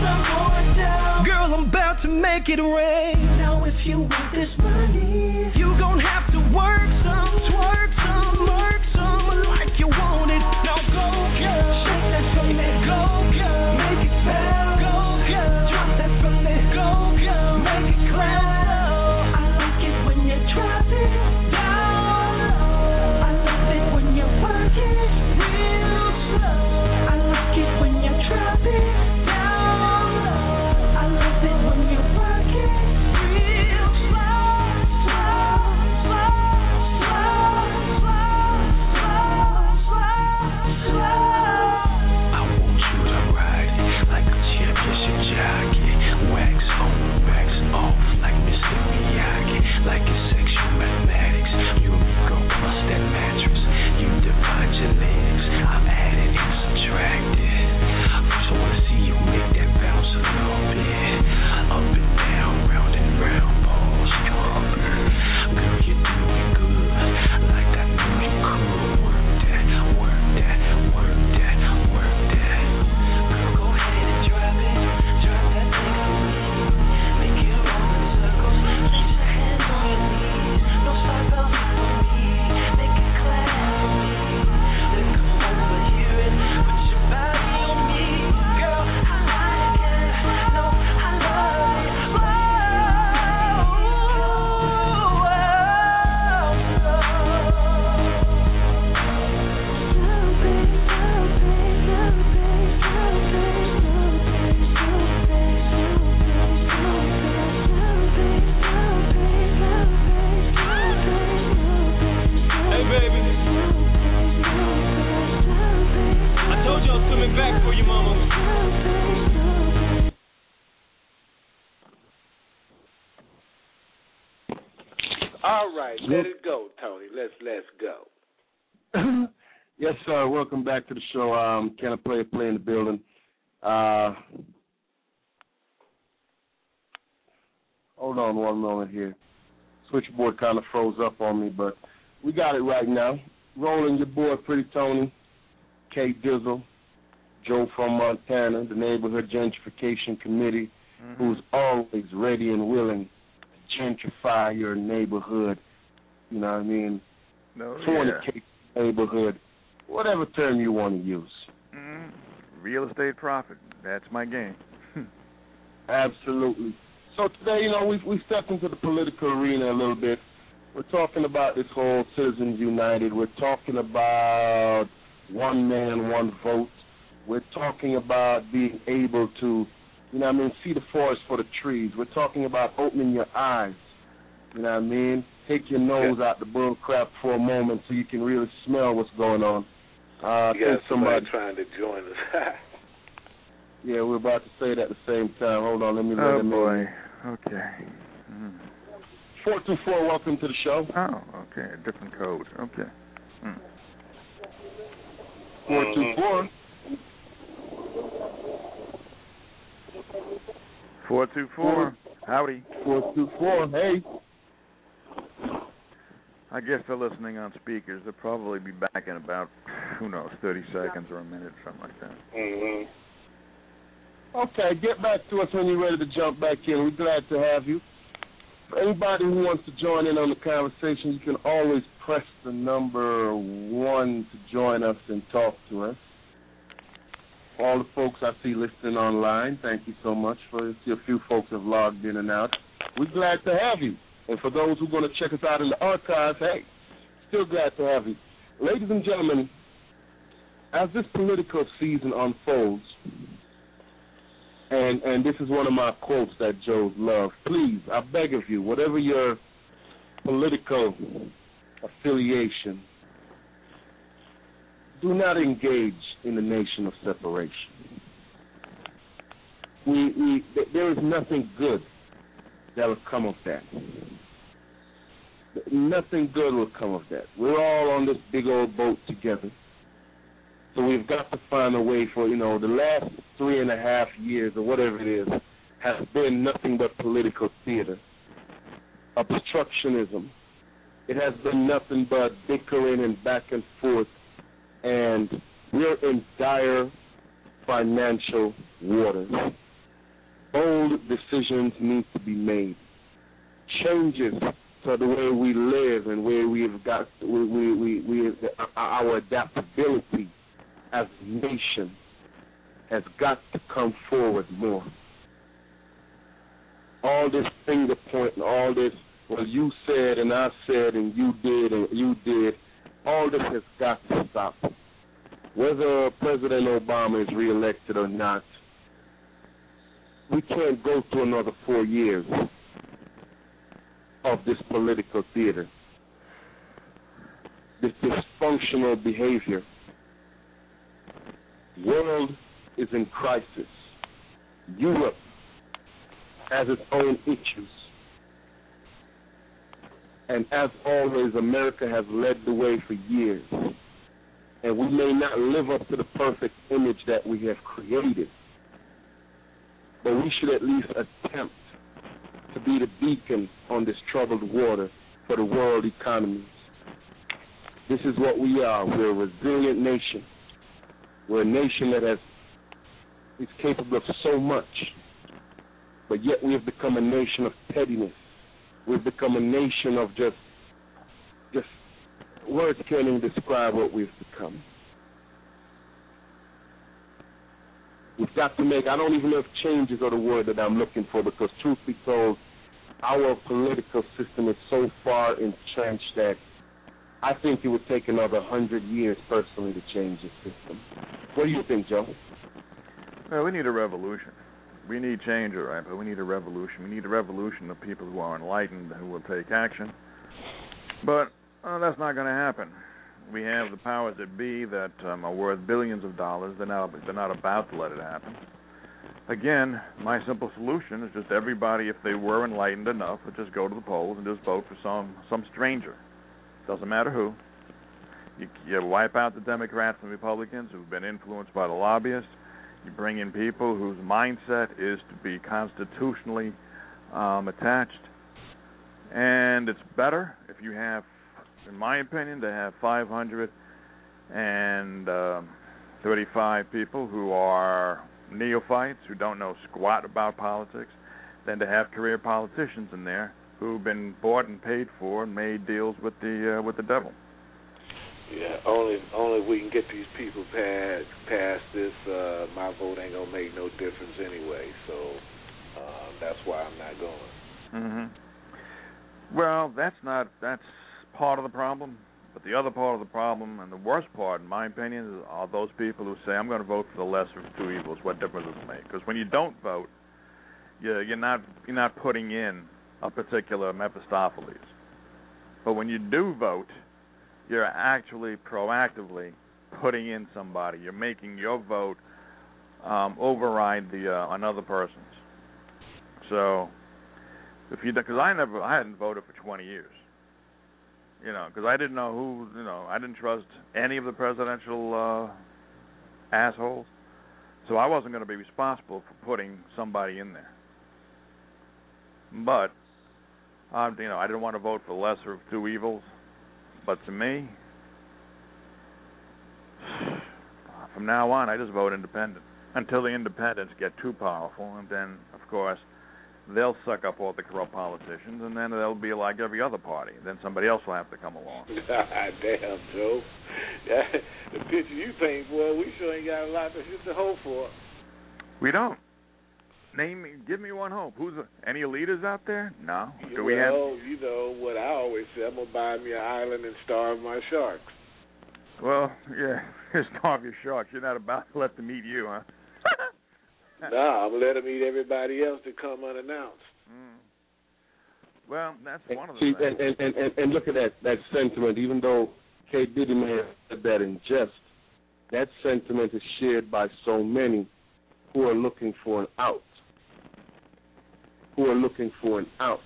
some more dough. Girl, I'm about to make it rain. Now if you want this money, you gon' have to work some, twerk some, work some like you want it. Now go, girl, shake that from that, go, girl, make it fail, go, girl, drop that from that, go, girl, make it clap. I like it when you drop it down low. I love it when you work it real slow. I like it when you drop it down low. I love it when you work it real slow, slow, slow, slow, slow, slow, slow. I want you to ride like a championship jockey. Wax on, wax off like Mister Miyagi. Like it's sexual mathematics. You and me go plus that mattress. You divide your legs. I'm adding and subtracting. First I wanna see you make that bounce a little bit. Up and down, round and round, pause, drop it. Girl, you're doing good. Like I knew you could. Work that, work that, work that, work that. Girl, go ahead and drop it. Drop that thing for me. Make it roll in circles. Place your hands on your knees. No stop out for me. Make it clap for me. Then come over here and put your body on me. Girl, I like it. No, I love it. Hey, baby. I told you I was coming back for you, mama. All right, let it go, Tony. Let's let's go. Yes, sir. Welcome back to the show. Um, Can I Play a Play in the building? Uh, hold on one moment here. Switchboard kind of froze up on me, but we got it right now. Rolling your boy, Pretty Tony, K Dizzle, Joe from Montana, the Neighborhood Gentrification Committee, Mm-hmm. who's always ready and willing to gentrify your neighborhood. You know what I mean? No, yeah. Fornicate neighborhood, whatever term you want to use. Mm, real estate profit. That's my game. Absolutely. So today, you know, we we stepped into the political arena a little bit. We're talking about this whole Citizens United. We're talking about one man, one vote. We're talking about being able to, you know what I mean, see the forest for the trees. We're talking about opening your eyes, you know what I mean? Take your nose Yeah. out the bull crap for a moment so you can really smell what's going on. Uh, I You got think somebody somebody, trying to join us. yeah, we're about to say it at the same time. Hold on, let me let Oh, him boy. in. Okay. Mm. four two four, welcome to the show. Oh, okay. A different code. Okay. Mm. four two four. four two four. Howdy. four two four, hey. I guess they're listening on speakers. They'll probably be back in about, who knows, thirty seconds or a minute, something like that. Mm-hmm. Okay, get back to us when you're ready to jump back in. We're glad to have you. For anybody who wants to join in on the conversation, you can always press the number one to join us and talk to us. All the folks I see listening online, thank you so much. For I see a few folks have logged in and out. We're glad to have you. And for those who are going to check us out in the archives, hey, still glad to have you. Ladies and gentlemen, as this political season unfolds, and and this is one of my quotes that Joe's love, please, I beg of you, whatever your political affiliation, do not engage in the nation of separation. We, we, there is nothing good that will come of that. Nothing good will come of that. We're all on this big old boat together. So we've got to find a way for, you know, the last three and a half years or whatever it is has been nothing but political theater, obstructionism. It has been nothing but bickering and back and forth, and we're in dire financial waters. bold decisions need to be made. Changes to the way we live and where we have got we we we, we our adaptability as a nation has got to come forward more. All this finger pointing, all this, well, you said and I said and you did and you did, all this has got to stop. Whether President Obama is reelected or not, we can't go through another four years of this political theater, this dysfunctional behavior. World is in crisis. Europe has its own issues. And as always, America has led the way for years. And we may not live up to the perfect image that we have created, but we should at least attempt to be the beacon on this troubled water for the world economies. This is what we are. We're a resilient nation. We're a nation that has is capable of so much, but yet we have become a nation of pettiness. We've become a nation of just, just words can't even describe what we've become. We've got to make, I don't even know if changes are the word that I'm looking for, because truth be told, our political system is so far entrenched that I think it would take another hundred years personally to change the system. What do you think, Joe? Well, we need a revolution. We need change, all right, but we need a revolution. We need a revolution of people who are enlightened and who will take action. But uh, that's not going to happen. We have the powers that be that um, are worth billions of dollars. They're not, they're not about to let it happen. Again, my simple solution is just everybody, if they were enlightened enough, would just go to the polls and just vote for some, some stranger. Doesn't matter who. You, you wipe out the Democrats and Republicans who've been influenced by the lobbyists. You bring in people whose mindset is to be constitutionally um, attached. And it's better if you have, in my opinion, to have five hundred thirty-five people who are neophytes, who don't know squat about politics, than to have career politicians in there who've been bought and paid for and made deals with the uh, with the devil. Yeah, only only if we can get these people past past this, uh, my vote ain't gonna make no difference anyway. So uh, that's why I'm not going. Mm-hmm. Well, that's not that's part of the problem. But the other part of the problem, and the worst part, in my opinion, are those people who say, "I'm going to vote for the lesser of two evils." What difference does it make? Because when you don't vote, you're, you're not you're not putting in a particular Mephistopheles. But when you do vote, you're actually proactively putting in somebody. You're making your vote um, override the uh, another person's. So, if you, because I never, I hadn't voted for twenty years. You know, because I didn't know who, you know, I didn't trust any of the presidential uh, assholes. So I wasn't going to be responsible for putting somebody in there. But, um, you know, I didn't want to vote for the lesser of two evils. But to me, from now on, I just vote independent until the independents get too powerful, and then, of course, they'll suck up all the corrupt politicians, and then they'll be like every other party. Then somebody else will have to come along. Damn, Joe. The picture you paint, boy, we sure ain't got a lot to hope for. We don't. Name me, give me one hope. Who's the, any leaders out there? No. Do well, we have? you know what I always say, I'm going to buy me an island and starve my sharks. Well, yeah, starve your sharks. You're not about to let them eat you, huh? No, I'm going to let them eat everybody else to come unannounced. Mm. Well, that's and one of the see, things. And, and, and, and look at that, that sentiment. Even though K. Diddy may have said that in jest, that sentiment is shared by so many who are looking for an out. Who are looking for an out.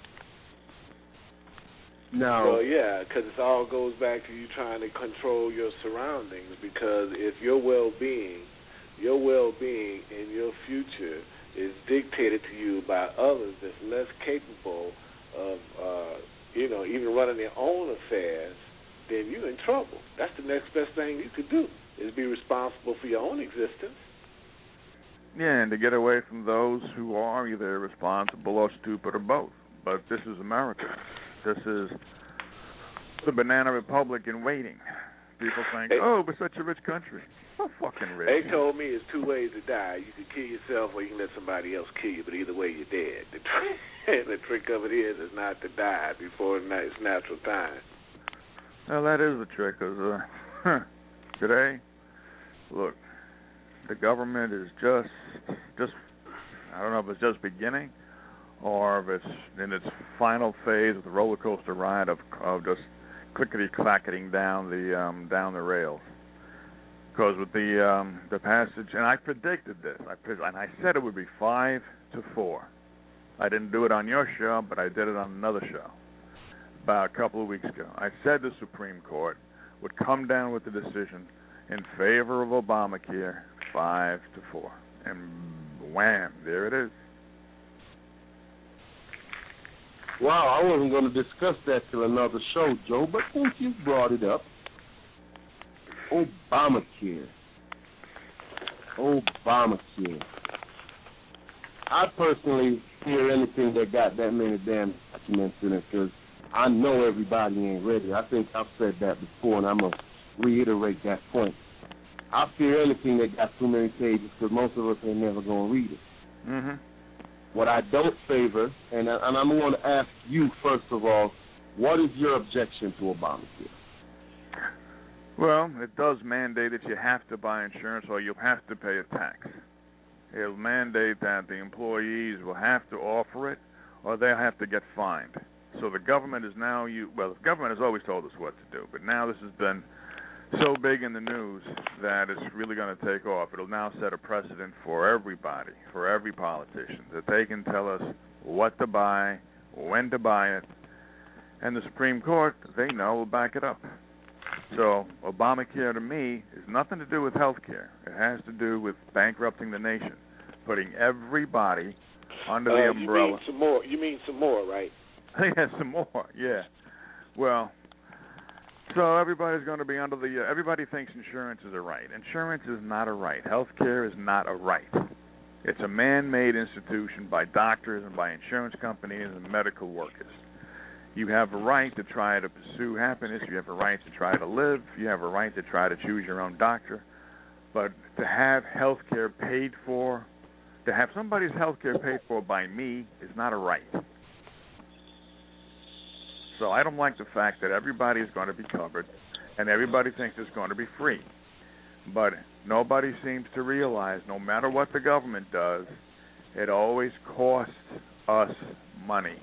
Now, well, yeah, because it all goes back to you trying to control your surroundings, because if your well-being, your well-being and your future is dictated to you by others that's less capable of, uh, you know, even running their own affairs, then you're in trouble. That's the next best thing you could do, is be responsible for your own existence. Yeah, and to get away from those who are either irresponsible or stupid or both. But this is America. This is the banana republic in waiting. People think, hey, oh, we're such a rich country. So fucking rich. They told me it's two ways to die. You can kill yourself or you can let somebody else kill you, but either way you're dead. The, tr- the trick of it is, is not to die before its natural time. Well, that is the trick, because uh, today, look, the government is just, just, I don't know if it's just beginning or if it's in its final phase of the roller coaster ride of, of just clickety-clacketing down the um, down the rails. Because with the um, the passage, and I predicted this, I and I said it would be five to four. I didn't do it on your show, but I did it on another show about a couple of weeks ago. I said the Supreme Court would come down with the decision in favor of Obamacare, five to four, and wham, there it is. Wow, I wasn't going to discuss that till another show, Joe, but since you brought it up, Obamacare. Obamacare. I personally hear anything that got that many damn documents in it because I know everybody ain't ready. I think I've said that before, and I'm going to reiterate that point. I fear anything that got too many pages because most of us ain't never going to read it. Mm-hmm. What I don't favor, and, I, and I'm going to ask you, first of all, what is your objection to Obamacare? Well, it does mandate that you have to buy insurance or you'll have to pay a tax. It'll mandate that the employees will have to offer it or they'll have to get fined. So the government is now, you well, the government has always told us what to do, but now this has been so big in the news that it's really going to take off. It'll now set a precedent for everybody, for every politician, that they can tell us what to buy, when to buy it, and the Supreme Court, they know, will back it up. So Obamacare to me is nothing to do with health care. It has to do with bankrupting the nation, putting everybody under uh, the umbrella. You mean some more? You mean some more, right? Yeah, some more. Yeah. Well, so everybody's going to be under the. Uh, everybody thinks insurance is a right. Insurance is not a right. Health care is not a right. It's a man-made institution by doctors and by insurance companies and medical workers. You have a right to try to pursue happiness. You have a right to try to live. You have a right to try to choose your own doctor. But to have health care paid for, to have somebody's health care paid for by me is not a right. So I don't like the fact that everybody is going to be covered and everybody thinks it's going to be free. But nobody seems to realize, no matter what the government does, it always costs us money.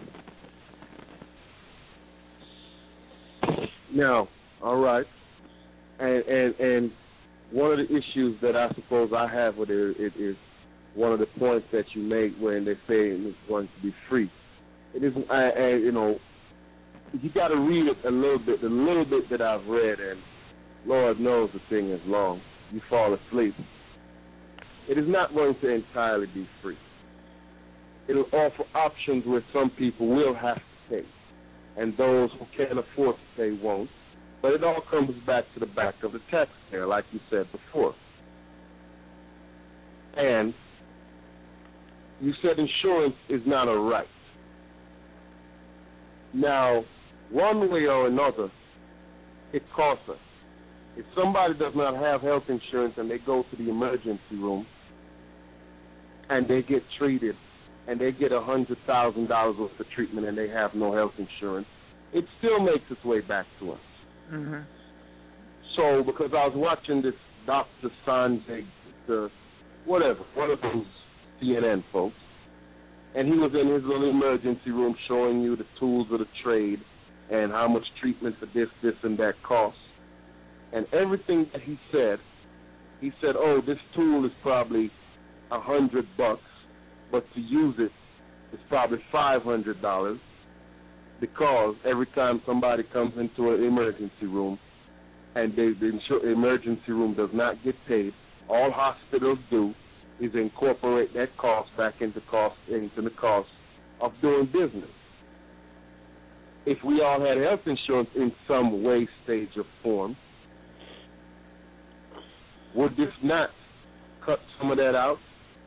Now, all right, and, and and one of the issues that I suppose I have with it, it is one of the points that you make when they say it's going to be free. It isn't, I, I, you know, you got to read it a little bit, the little bit that I've read, and Lord knows the thing is long. You fall asleep. It is not going to entirely be free. It'll offer options where some people will have to pay, and those who can't afford to pay won't. But it all comes back to the back of the taxpayer, like you said before. And you said insurance is not a right. Now, one way or another, it costs us. If somebody does not have health insurance and they go to the emergency room and they get treated and they get one hundred thousand dollars worth of treatment and they have no health insurance, it still makes its way back to us. Mm-hmm. So, because I was watching this Doctor Sanjay, the whatever, one of those C N N folks, and he was in his little emergency room showing you the tools of the trade and how much treatment for this, this, and that costs. And everything that he said, he said, oh, this tool is probably a hundred bucks, but to use it is probably five hundred dollars, because every time somebody comes into an emergency room and they, the insur- emergency room does not get paid, all hospitals do is incorporate that cost back into cost into the cost of doing business. If we all had health insurance in some way, stage, or form, would this not cut some of that out?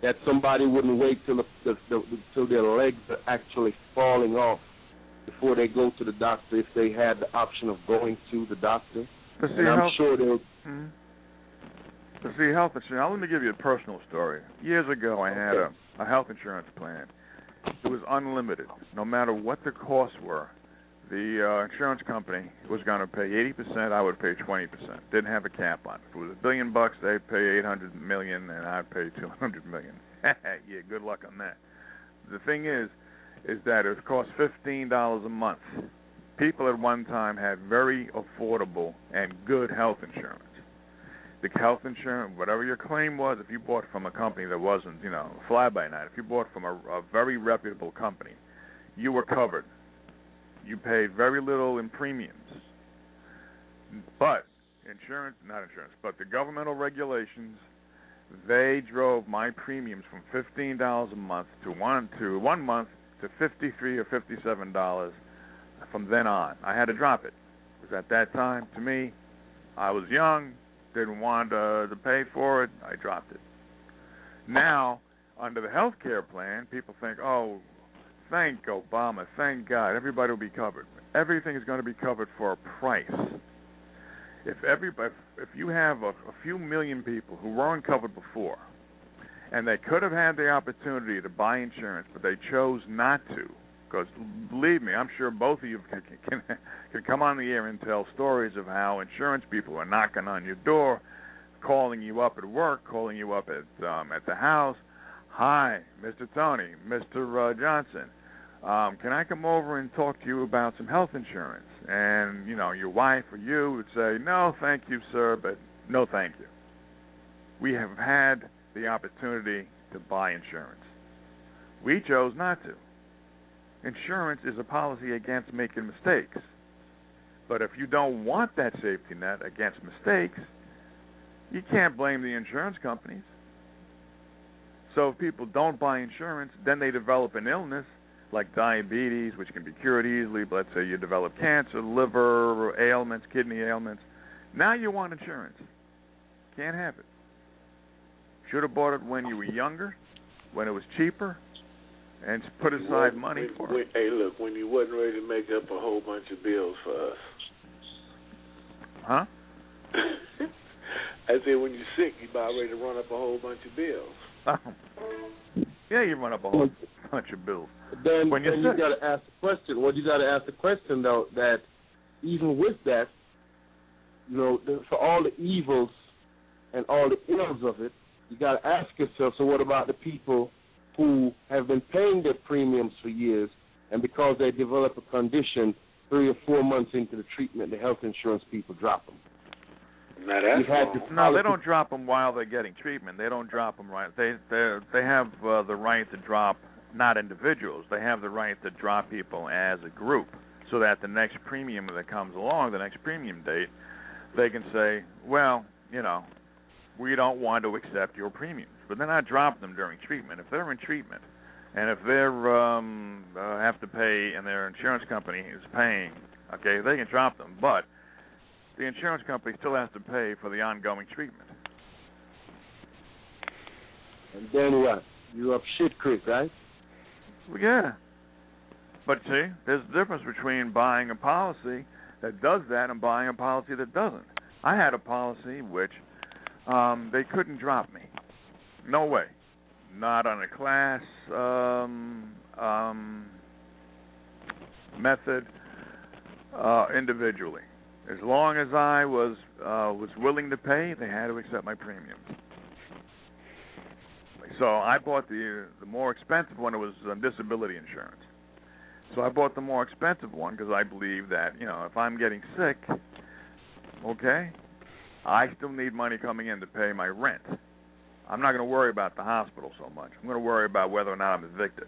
that somebody wouldn't wait till the, the, the till their legs are actually falling off before they go to the doctor if they had the option of going to the doctor. But see, and I'm health, sure they'll. Mm-hmm. But see, health insurance. Let me give you a personal story. Years ago, I had Okay. a, a health insurance plan. It was unlimited. No matter what the costs were, the uh, insurance company was going to pay eighty percent. I would pay twenty percent. Didn't have a cap on it. If it was a billion bucks, they'd pay eight hundred million, and I'd pay two hundred million. Yeah, good luck on that. The thing is, is that it cost fifteen dollars a month. People at one time had very affordable and good health insurance. The health insurance, whatever your claim was, if you bought from a company that wasn't, you know, fly-by-night, if you bought from a, a very reputable company, you were covered. You paid very little in premiums. But insurance, not insurance, but the governmental regulations, they drove my premiums from fifteen dollars a month to one to one month to fifty-three or fifty-seven dollars from then on. I had to drop it because at that time, to me, I was young, didn't want uh, to pay for it. I dropped it. Now, under the health care plan, people think, oh, thank Obama, thank God, everybody will be covered. Everything is going to be covered for a price. If everybody, if you have a, a few million people who weren't covered before, and they could have had the opportunity to buy insurance, but they chose not to, because believe me, I'm sure both of you can, can, can come on the air and tell stories of how insurance people are knocking on your door, calling you up at work, calling you up at um, at the house. Hi, Mister Tony, Mister Uh, Johnson. Um, can I come over and talk to you about some health insurance? And, you know, your wife or you would say, no, thank you, sir, but no thank you. We have had the opportunity to buy insurance. We chose not to. Insurance is a policy against making mistakes. But if you don't want that safety net against mistakes, you can't blame the insurance companies. So if people don't buy insurance, then they develop an illness like diabetes, which can be cured easily. But let's say you develop cancer, liver ailments, kidney ailments. Now you want insurance. Can't have it. Should have bought it when you were younger, when it was cheaper, and put aside money when, for when, it. Hey, look, when you wasn't ready to make up a whole bunch of bills for us. Huh? I said when you're sick, you're about ready to run up a whole bunch of bills. Oh. Yeah, you run up a whole bunch of bills. Then, when you're then sick. you got to ask the question. Well, you got to ask the question though that even with that, you know, for all the evils and all the ills of it, you got to ask yourself. So, what about the people who have been paying their premiums for years, and because they develop a condition, three or four months into the treatment, the health insurance people drop them. Now that's wrong. No, they don't drop them while they're getting treatment. They don't drop them right. They they they have uh, the right to drop not individuals. They have the right to drop people as a group, so that the next premium that comes along, the next premium date, they can say, well, you know, we don't want to accept your premiums. But they're not dropping them during treatment. If they're in treatment, and if they're um, uh, have to pay and their insurance company is paying, okay, they can drop them. But the insurance company still has to pay for the ongoing treatment. And then what? You're up shit creek, right? Well, yeah. But see, there's a difference between buying a policy that does that and buying a policy that doesn't. I had a policy which um, they couldn't drop me. No way. Not on a class um, um, method, uh, individually. As long as I was uh, was willing to pay, they had to accept my premium. So I bought the the more expensive one. It was um, disability insurance. So I bought the more expensive one because I believe that, you know, if I'm getting sick, okay, I still need money coming in to pay my rent. I'm not going to worry about the hospital so much. I'm going to worry about whether or not I'm evicted.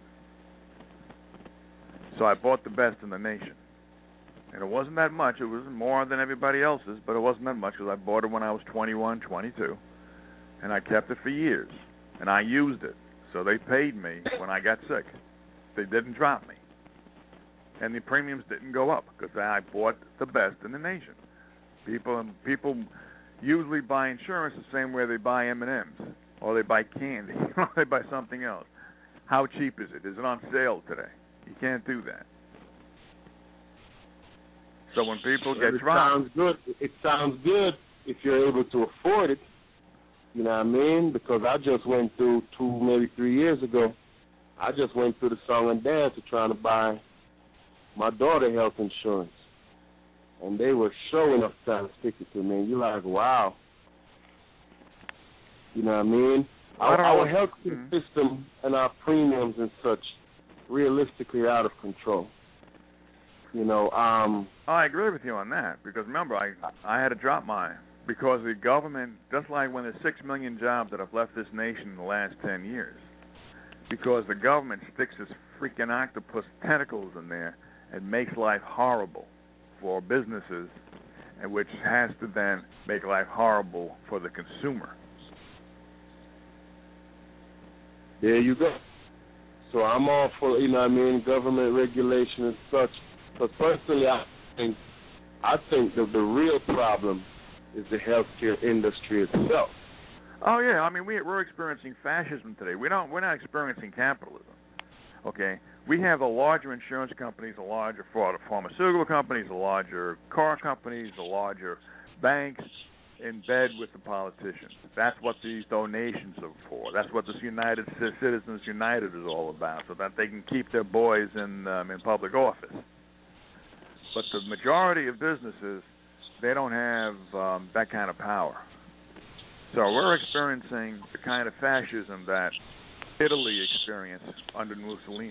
So I bought the best in the nation. And it wasn't that much. It was more than everybody else's, but it wasn't that much because I bought it when I was twenty-one, twenty-two, and I kept it for years. And I used it. So they paid me when I got sick. They didn't drop me. And the premiums didn't go up because I bought the best in the nation. People people usually buy insurance the same way they buy M and M's. or they buy candy, or they buy something else. How cheap is it? Is it on sale today? You can't do that. So when people Well, get it dropped, sounds good. It sounds good if you're able to afford it. You know what I mean? Because I just went through two, maybe three years ago. I just went through the song and dance of trying to buy my daughter health insurance, and they were showing up trying to stick it to me. And you're like, wow. You know what I mean? Our, our health mm-hmm. system and our premiums and such realistically out of control. You know, um, oh, I agree with you on that, because remember, I I had to drop mine because the government, just like when there's six million jobs that have left this nation in the last ten years, because the government sticks its freaking octopus tentacles in there and makes life horrible for businesses, and which has to then make life horrible for the consumer. There you go. So I'm all for, you know what I mean, government regulation and such. But personally, I think I think that the real problem is the healthcare industry itself. Oh yeah, I mean we we're experiencing fascism today. We don't we're not experiencing capitalism. Okay, we have the larger insurance companies, the larger pharmaceutical companies, the larger car companies, the larger banks in bed with the politicians. That's what these donations are for. That's what this United Citizens United is all about, so that they can keep their boys in um, in public office. But the majority of businesses, they don't have um, that kind of power. So we're experiencing the kind of fascism that Italy experienced under Mussolini.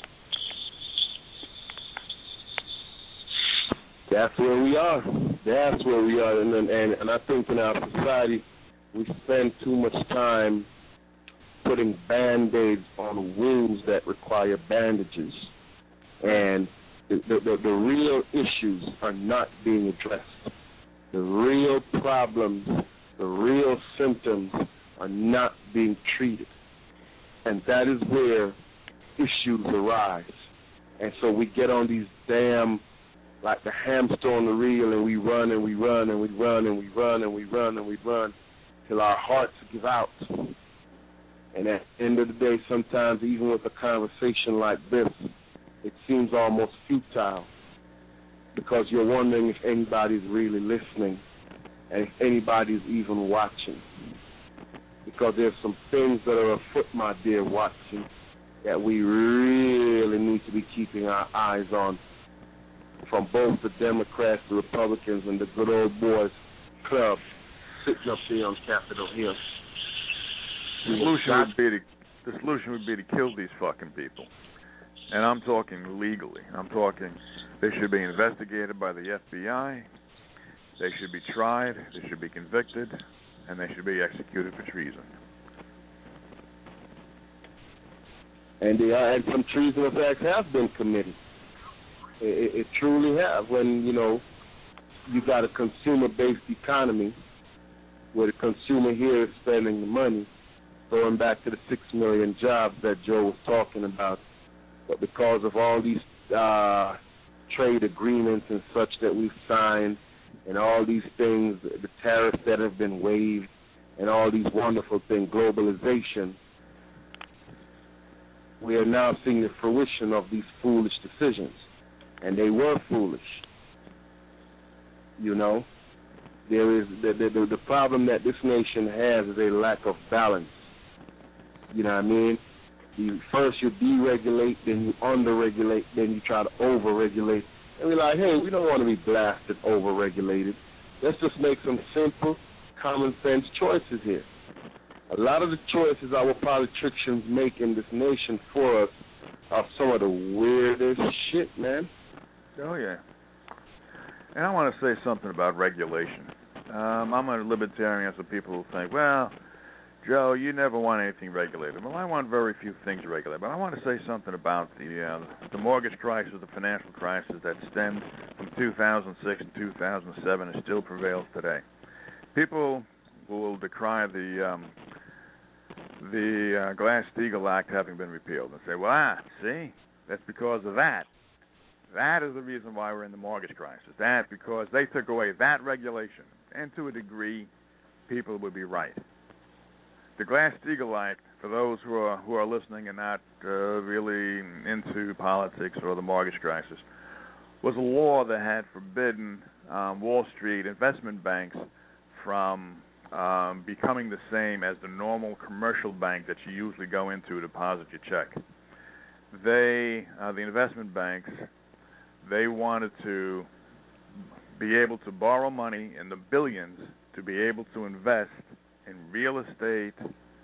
That's where we are. That's where we are. And, and, and I think in our society, we spend too much time putting Band-Aids on wounds that require bandages. And The, the, the real issues are not being addressed. The real problems, the real symptoms are not being treated. And that is where issues arise. And so we get on these damn, like the hamster on the reel, and we run and we run and we run and we run and we run and we run till our hearts give out. And at the end of the day, sometimes even with a conversation like this, it seems almost futile because you're wondering if anybody's really listening and if anybody's even watching. Because there's some things that are afoot, my dear Watson, that we really need to be keeping our eyes on from both the Democrats, the Republicans, and the good old boys club sitting up there on Capitol Hill. The solution would be to, the solution would be to kill these fucking people. And I'm talking legally. I'm talking they should be investigated by the F B I, they should be tried, they should be convicted, and they should be executed for treason. And, the, uh, and some treasonous acts have been committed. It, it, it truly have. When, you know, you got a consumer-based economy where the consumer here is spending the money, going back to the six million jobs that Joe was talking about. But because of all these uh, trade agreements and such that we've signed, and all these things, the tariffs that have been waived, and all these wonderful things, globalization, we are now seeing the fruition of these foolish decisions. And they were foolish. You know, there is the, the, the problem that this nation has is a lack of balance. You know what I mean? You, first you deregulate, then you under-regulate, then you try to over-regulate. And we're like, hey, we don't want to be blasted over-regulated. Let's just make some simple, common-sense choices here. A lot of the choices our politicians make in this nation for us are some of the weirdest shit, man. Oh, yeah. And I want to say something about regulation. Um, I'm a libertarian, so people will think, well, Joe, you never want anything regulated. Well, I want very few things regulated. But I want to say something about the uh, the mortgage crisis, the financial crisis that stemmed from two thousand six and two thousand seven and still prevails today. People will decry the um, the uh, Glass-Steagall Act having been repealed and say, well, ah, see, that's because of that. That is the reason why we're in the mortgage crisis. That because they took away that regulation. And to a degree, people would be right. the Glass-Steagall Act, for those who are who are listening and not uh, really into politics or the mortgage crisis, was a law that had forbidden um, Wall Street investment banks from um, becoming the same as the normal commercial bank that you usually go into to deposit your check. They, uh, the investment banks, they wanted to be able to borrow money in the billions to be able to invest in real estate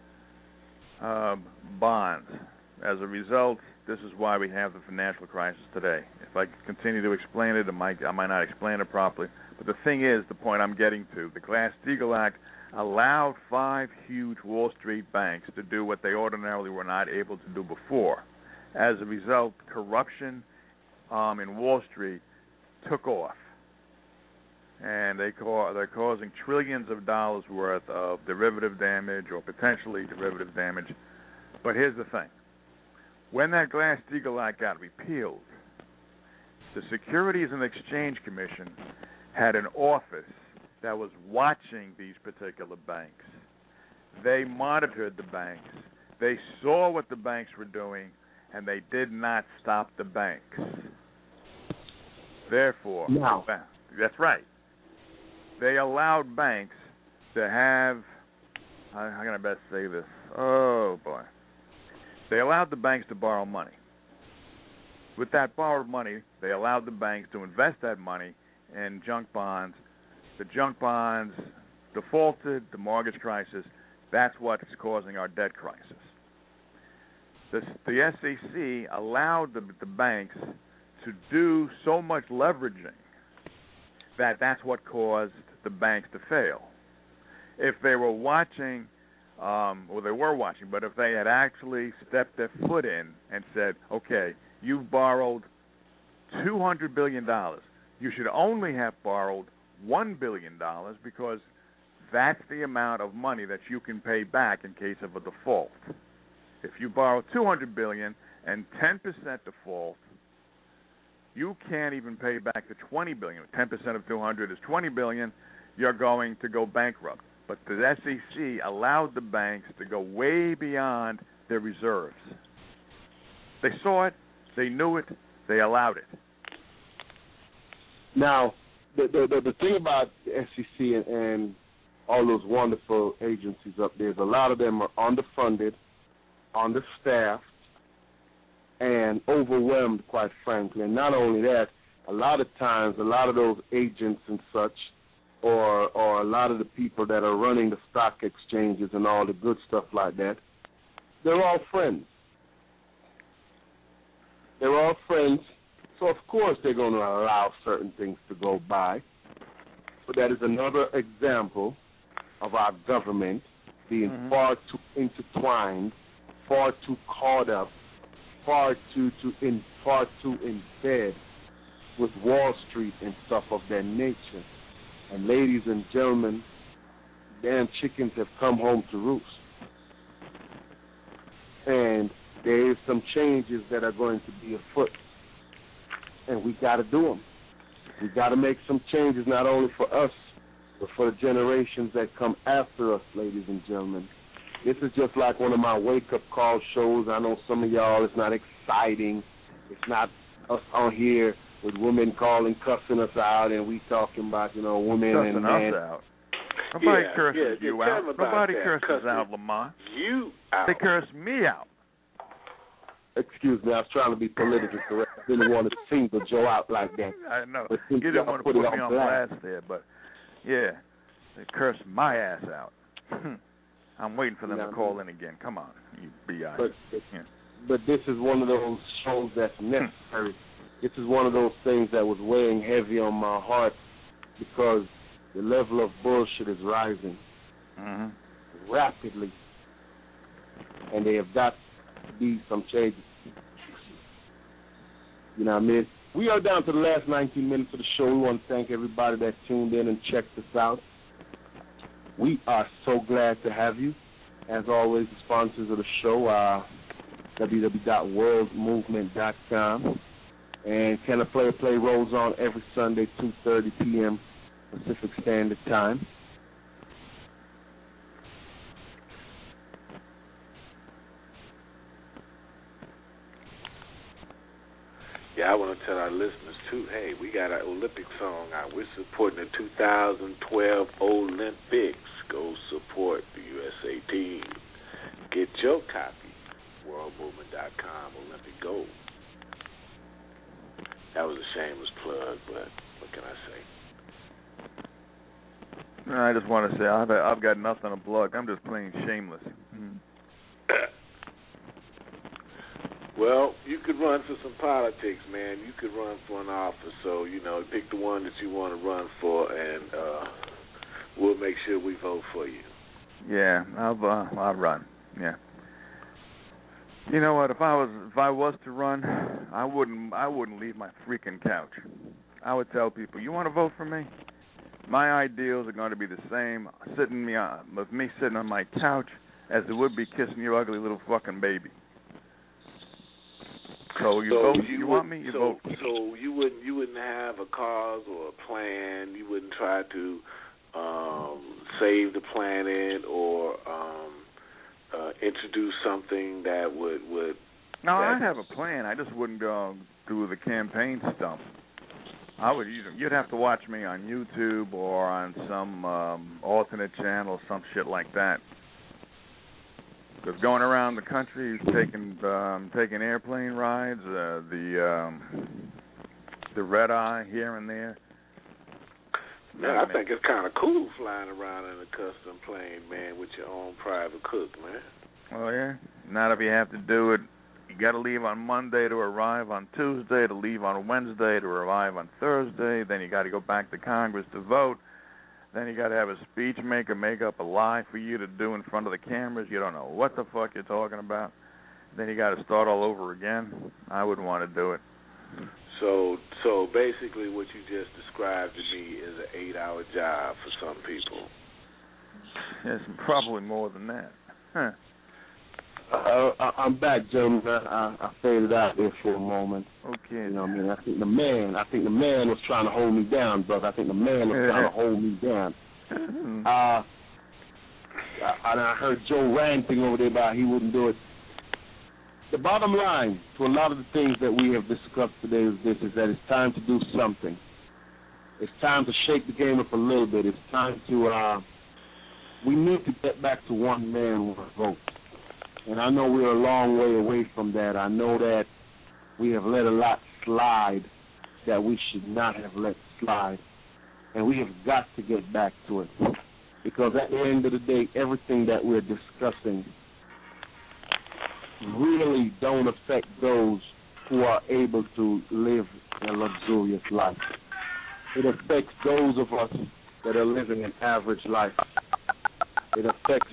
uh, bonds. As a result, this is why we have the financial crisis today. If I continue to explain it, I might, I might not explain it properly. But the thing is, the point I'm getting to, the Glass-Steagall Act allowed five huge Wall Street banks to do what they ordinarily were not able to do before. As a result, corruption um, in Wall Street took off. And they ca- they're causing trillions of dollars worth of derivative damage or potentially derivative damage. But here's the thing. When that Glass-Steagall Act got repealed, the Securities and Exchange Commission had an office that was watching these particular banks. They monitored the banks. They saw what the banks were doing, and they did not stop the banks. Therefore, no. That's right. They allowed banks to have, how can I best say this? Oh, boy. They allowed the banks to borrow money. With that borrowed money, they allowed the banks to invest that money in junk bonds. The junk bonds defaulted, the mortgage crisis. That's what's causing our debt crisis. The, the S E C allowed the, the banks to do so much leveraging that that's what caused the banks to fail. If they were watching, um, well, they were watching, but if they had actually stepped their foot in and said, okay, you've borrowed two hundred billion dollars, you should only have borrowed one billion dollars because that's the amount of money that you can pay back in case of a default. If you borrow two hundred billion dollars and ten percent default, you can't even pay back the twenty billion dollars. ten percent of two hundred is twenty billion dollars. You're going to go bankrupt. But the S E C allowed the banks to go way beyond their reserves. They saw it. They knew it. They allowed it. Now, the the, the, the thing about the S E C and, and all those wonderful agencies up there is a lot of them are underfunded, understaffed, and overwhelmed, quite frankly. And not only that, a lot of times, a lot of those agents and such, or or a lot of the people that are running the stock exchanges and all the good stuff like that, they're all friends. They're all friends, so of course they're going to allow certain things to go by. But that is another example of our government being mm-hmm. far too intertwined, far too caught up, far too too in far too in bed with Wall Street and stuff of that nature. And ladies and gentlemen, damn chickens have come home to roost. And there is some changes that are going to be afoot, and we got to do them. We got to make some changes, not only for us, but for the generations that come after us, ladies and gentlemen. This is just like one of my wake-up call shows. I know some of y'all, it's not exciting. It's not us on here with women calling, cussing us out, and we talking about, you know, women cussing and men. Us out. Nobody yeah, curses yeah, you yeah, out. Nobody that. curses Cussing out Lamont. You out. They curse me out. Excuse me, I was trying to be politically correct. I didn't want to single Joe out like that. I know. But You didn't want to put, put me on on blast. blast there, but yeah, they curse my ass out. I'm waiting for them yeah, to call in again. Come on, you B I. But, yeah. but this is one of those shows that's necessary. This is one of those things that was weighing heavy on my heart because the level of bullshit is rising mm-hmm. rapidly, and there have got to be some changes. You know what I mean? We are down to the last nineteen minutes of the show. We want to thank everybody that tuned in and checked us out. We are so glad to have you. As always, the sponsors of the show are w w w dot world movement dot com. And Can I Play a Play rolls on every Sunday, two thirty p.m. Pacific Standard Time. I want to tell our listeners, too, hey, we got our Olympic song out. We're supporting the two thousand twelve Olympics. Go support the U S A team. Get your copy, world movement dot com, Olympic Gold. That was a shameless plug, but what can I say? I just want to say I've, I've got nothing to plug. I'm just plain shameless. Mm-hmm. Well, you could run for some politics, man. You could run for an office. So, you know, pick the one that you want to run for, and uh, we'll make sure we vote for you. Yeah, I'll uh, I'll run. Yeah. You know what? If I was if I was to run, I wouldn't I wouldn't leave my freaking couch. I would tell people, you want to vote for me? My ideals are going to be the same sitting me on, with me sitting on my couch as it would be kissing your ugly little fucking baby. So you so vote. You, you would, want me? You so, vote. So you wouldn't you wouldn't have a cause or a plan. You wouldn't try to um, save the planet or um, uh, introduce something that would would. No, that I'd have a plan. I just wouldn't go do the campaign stuff. I would. You'd have to watch me on YouTube or on some um, alternate channel, some shit like that. Because going around the country, taking um, taking airplane rides, uh, the um, the red eye here and there. Man, I think it's kind of cool flying around in a custom plane, man, with your own private cook, man. Oh yeah. Not if you have to do it. You got to leave on Monday to arrive on Tuesday, to leave on Wednesday to arrive on Thursday. Then you got to go back to Congress to vote. Then you got to have a speech maker make up a lie for you to do in front of the cameras. You don't know what the fuck you're talking about. Then you got to start all over again. I wouldn't want to do it. So, so basically, what you just described to me is an eight-hour job for some people. It's probably more than that. Huh. Uh, I, I'm back, gentlemen. I, I faded out there for a moment. Okay. You know what I mean? I think the man, I think the man was trying to hold me down, brother. I think the man was trying to hold me down. Uh, I, and I heard Joe ranting over there about he wouldn't do it. The bottom line to a lot of the things that we have discussed today is this, is that it's time to do something. It's time to shake the game up a little bit. It's time to, uh, we need to get back to one man, one vote. And I know we're a long way away from that. I know that we have let a lot slide that we should not have let slide. And we have got to get back to it. Because at the end of the day, everything that we're discussing really don't affect those who are able to live a luxurious life. It affects those of us that are living an average life. It affects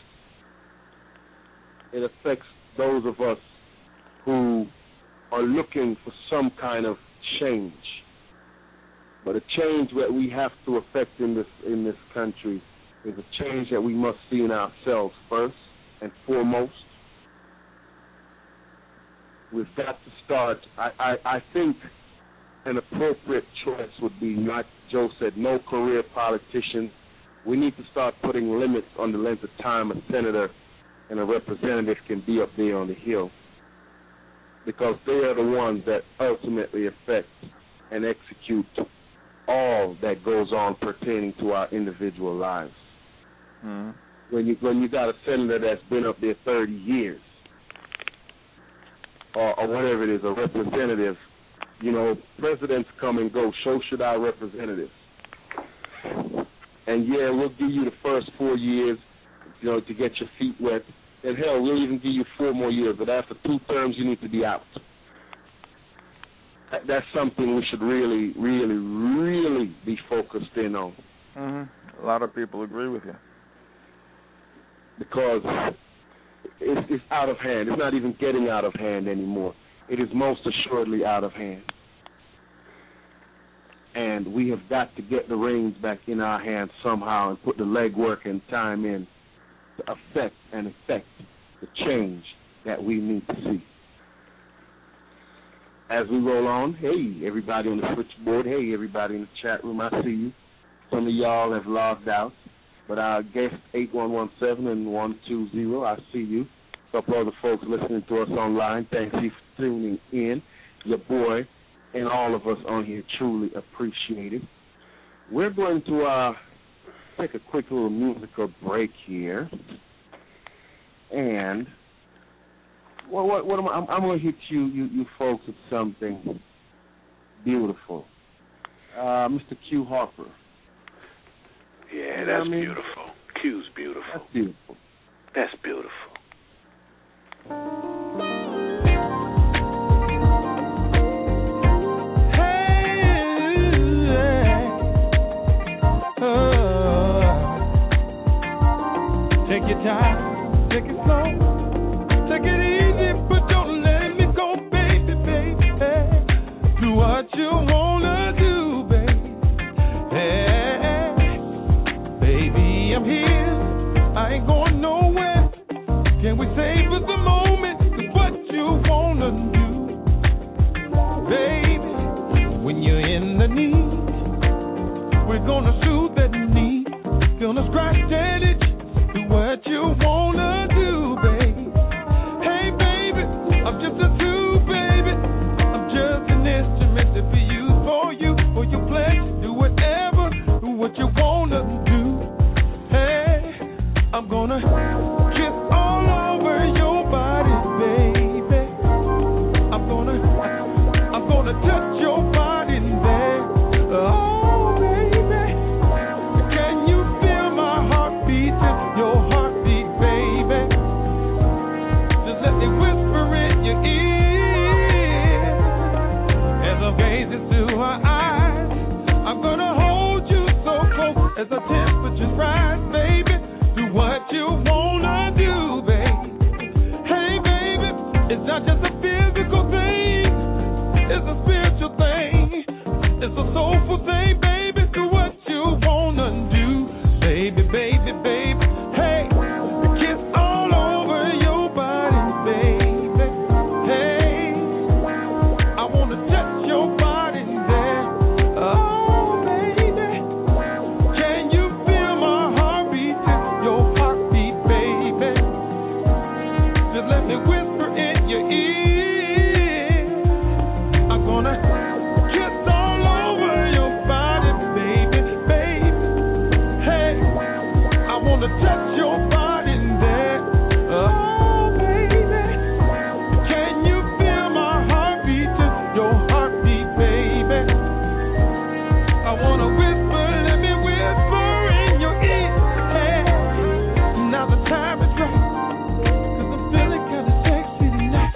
It affects those of us who are looking for some kind of change. But a change that we have to affect in this in this country is a change that we must see in ourselves first and foremost. We've got to start. I, I, I think an appropriate choice would be, like Joe said, no career politicians. We need to start putting limits on the length of time a senator and a representative can be up there on the Hill, because they are the ones that ultimately affect and execute all that goes on pertaining to our individual lives. Mm-hmm. When you when you got a senator that's been up there thirty years, or, or whatever it is, a representative, you know, presidents come and go. So should our representatives. And yeah, we'll give you the first four years, you know, to get your feet wet. And hell, we'll even give you four more years. But after two terms, you need to be out. That, that's something we should really, really, really be focused in on. Mm-hmm. A lot of people agree with you. Because it's, it's out of hand. It's not even getting out of hand anymore. It is most assuredly out of hand. And we have got to get the reins back in our hands somehow and put the legwork and time in to affect and effect the change that we need to see. As we roll on, hey, everybody on the switchboard, hey, everybody in the chat room, I see you. Some of y'all have logged out, but our guest eight one one seven and one two zero, I see you. A couple other folks listening to us online, thank you for tuning in. Your boy, and all of us on here truly appreciate it. We're going to uh, take a quick little musical break here. And what, what, what am I, I'm, I'm going to hit you, you, you folks with something beautiful. Uh, Mister Q Harper. Yeah, you that's I mean? beautiful. Q's beautiful. That's beautiful. That's beautiful. Take your time, take it slow, take it easy, but don't let me go, baby, baby. Hey, do what you wanna do, baby. Hey, baby, I'm here, I ain't going nowhere. Can we savor the moment? It's what you wanna do, baby. When you're in the need, we're gonna soothe that need. Gonna scratch that itch. What you wanna do, baby? Hey, baby, I'm just a tool, baby. I'm just an instrument to be used for you, for your pleasure. Do whatever, what you wanna do. Hey, I'm gonna kiss all over your body, baby. I'm gonna, I'm gonna touch your body there. Oh, baby, can you feel my heart beating? Your heartbeat, baby. Just let me whisper in your ear. As I gaze into her eyes, I'm gonna hold you so close as the temperatures rise, baby. Do what you wanna do, baby. Hey, baby, it's not just a physical thing, it's a spiritual thing. It's a soulful thing, baby. Do what you wanna do, baby, baby, baby. Hey, kiss all over your body, baby. Hey, I wanna touch your body there. Oh, baby, can you feel my heart beating? Your heartbeat, baby. Just let me whisper in your ear. I'm gonna kiss all over your body, baby, baby. Hey, I wanna touch your body there. Oh, baby, can you feel my heart beating? Your heartbeat, baby. I wanna whisper, let me whisper in your ear. Hey, now the time is right, 'cause I'm feeling kinda sexy tonight.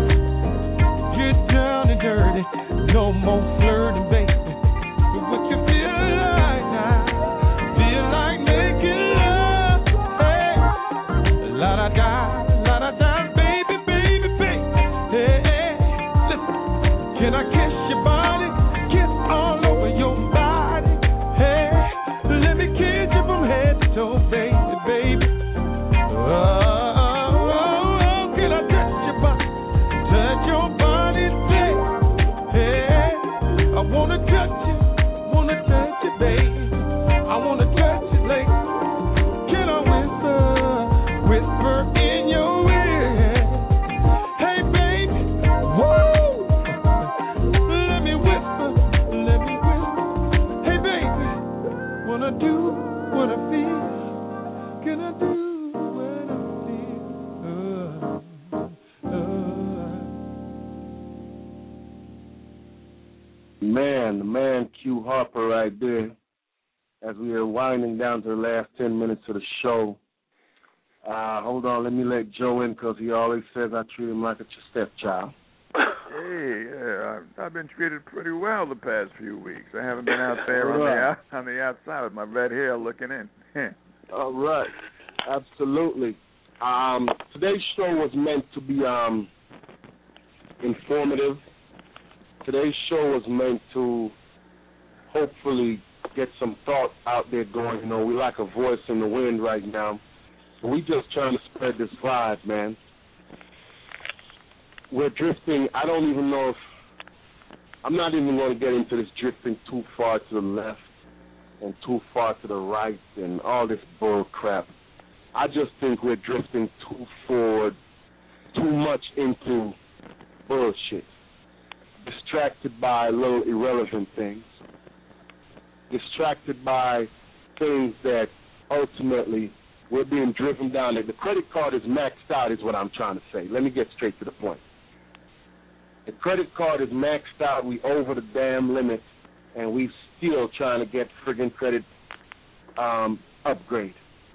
Get down and dirty, no more flirting, baby. But what you feel like now? Feel like making love. Hey, la da da, la da da, baby, baby, baby. Hey, hey, listen, can I kiss your body? Kiss all over your body. Hey, let me kiss you from head to toe, baby, baby. Oh, oh, oh, can I touch your body? Touch your body, baby. Hey, I wanna touch you, wanna touch you, baby. I wanna touch you, lady. Can I whisper, whisper in your ear? Hey, baby, woo! Let me whisper, let me whisper. Hey, baby, wanna do what I feel? Can I do what I feel? Uh, uh. Man, the man Q Harper right there. As we are winding down to the last ten minutes of the show. Uh, hold on, let me let Joe in because he always says I treat him like a stepchild. Hey, yeah, I've, I've been treated pretty well the past few weeks. I haven't been out there on the out, on the outside with my red hair looking in. All right, absolutely. Um, today's show was meant to be um, informative. Today's show was meant to hopefully get some thought out there going. You know, we like a voice in the wind right now. We just trying to spread this vibe, man. We're drifting. I don't even know if I'm not even going to get into this drifting too far to the left and too far to the right and all this bull crap. I just think we're drifting too forward, too much into bullshit. distracted by little irrelevant things, distracted by things that ultimately we're being driven down. The credit card is maxed out is what I'm trying to say. Let me get straight to the point. The credit card is maxed out. We over the damn limit, and we still trying to get friggin' credit um, upgrade.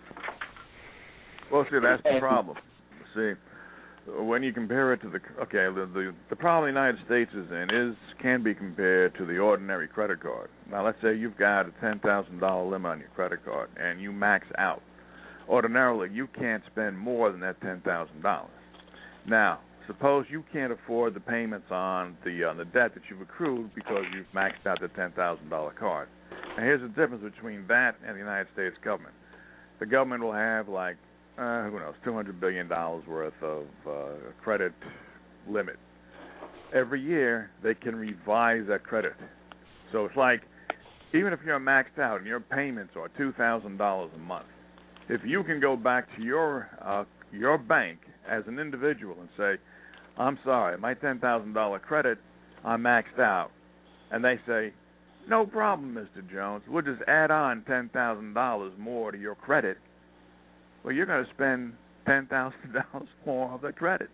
Well, see, that's the problem. See, when you compare it to the okay, the, the the problem the United States is in is can be compared to the ordinary credit card. Now, let's say you've got a ten thousand dollar limit on your credit card, and you max out. Ordinarily, you can't spend more than that ten thousand dollars. Now, suppose you can't afford the payments on the on the debt that you've accrued because you've maxed out the ten thousand dollar card. Now, here's the difference between that and the United States government. The government will have like uh, who knows, two hundred billion dollars worth of uh, credit limit. Every year, they can revise that credit. So it's like, even if you're maxed out and your payments are two thousand dollars a month, if you can go back to your uh, your bank as an individual and say, I'm sorry, my ten thousand dollar credit, I'm maxed out, and they say, no problem, Mister Jones, we'll just add on ten thousand dollars more to your credit, well, you're going to spend ten thousand dollars more of the credit.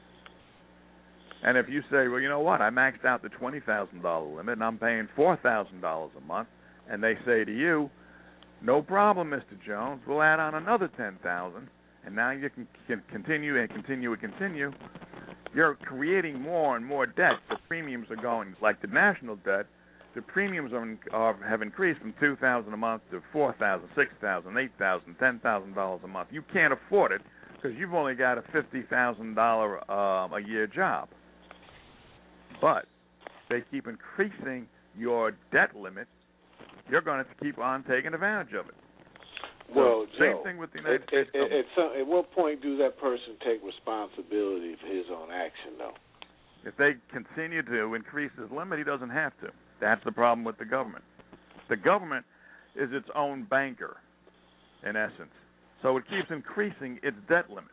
And if you say, well, you know what, I maxed out the twenty thousand dollar limit and I'm paying four thousand dollars a month, and they say to you, no problem, Mister Jones, we'll add on another ten thousand dollars, and now you can, can continue and continue and continue. You're creating more and more debt. The premiums are going, like the national debt, the premiums are, are have increased from two thousand dollars a month to four thousand dollars, six thousand dollars, eight thousand dollars, ten thousand dollars a month. You can't afford it because you've only got a fifty thousand dollars um, a year job. But they keep increasing your debt limit. You're going to keep on taking advantage of it. So Well, same Joe, thing with the United at, States at, government. at, some, at what point do that person take responsibility for his own action, though? If they continue to increase his limit, he doesn't have to. That's the problem with the government. The government is its own banker, in essence. So it keeps increasing its debt limit.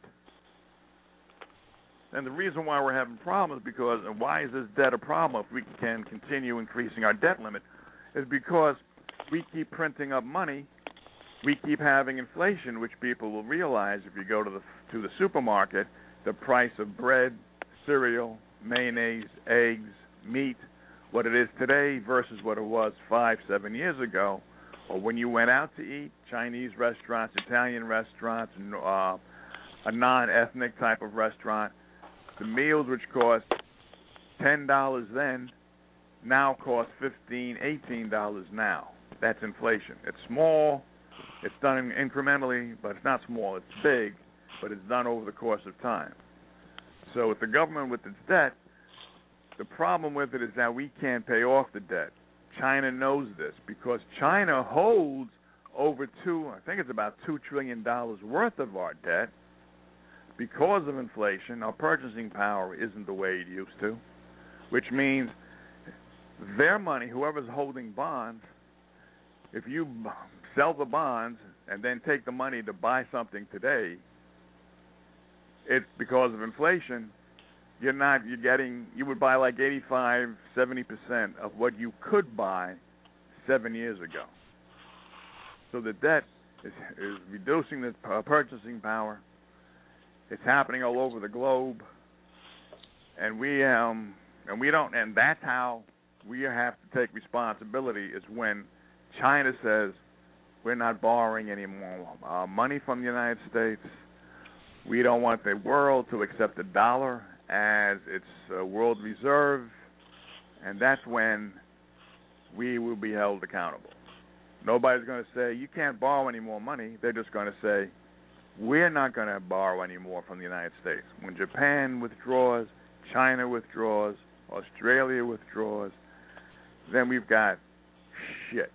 And the reason why we're having problems is because, and why is this debt a problem if we can continue increasing our debt limit, is because we keep printing up money, we keep having inflation, which people will realize if you go to the to the supermarket, the price of bread, cereal, mayonnaise, eggs, meat, what it is today versus what it was five, seven years ago, or when you went out to eat, Chinese restaurants, Italian restaurants, uh, a non-ethnic type of restaurant, the meals which cost ten dollars then now cost fifteen dollars, eighteen dollars now. That's inflation. It's small, it's done incrementally, but it's not small, it's big, but it's done over the course of time. So with the government with its debt, the problem with it is that we can't pay off the debt. China knows this because China holds over two, I think it's about two trillion dollars worth of our debt. Because of inflation, our purchasing power isn't the way it used to, which means their money, whoever's holding bonds, if you sell the bonds and then take the money to buy something today, it's because of inflation, you're not, you're getting, you would buy like eighty-five, seventy percent of what you could buy seven years ago. So the debt is, is reducing the purchasing power. It's happening all over the globe, and we um and we don't, and that's how we have to take responsibility. Is when China says we're not borrowing any more uh, money from the United States. We don't want the world to accept the dollar as its uh, world reserve, and that's when we will be held accountable. Nobody's going to say you can't borrow any more money. They're just going to say, we're not going to borrow any more from the United States. When Japan withdraws, China withdraws, Australia withdraws, then we've got shit.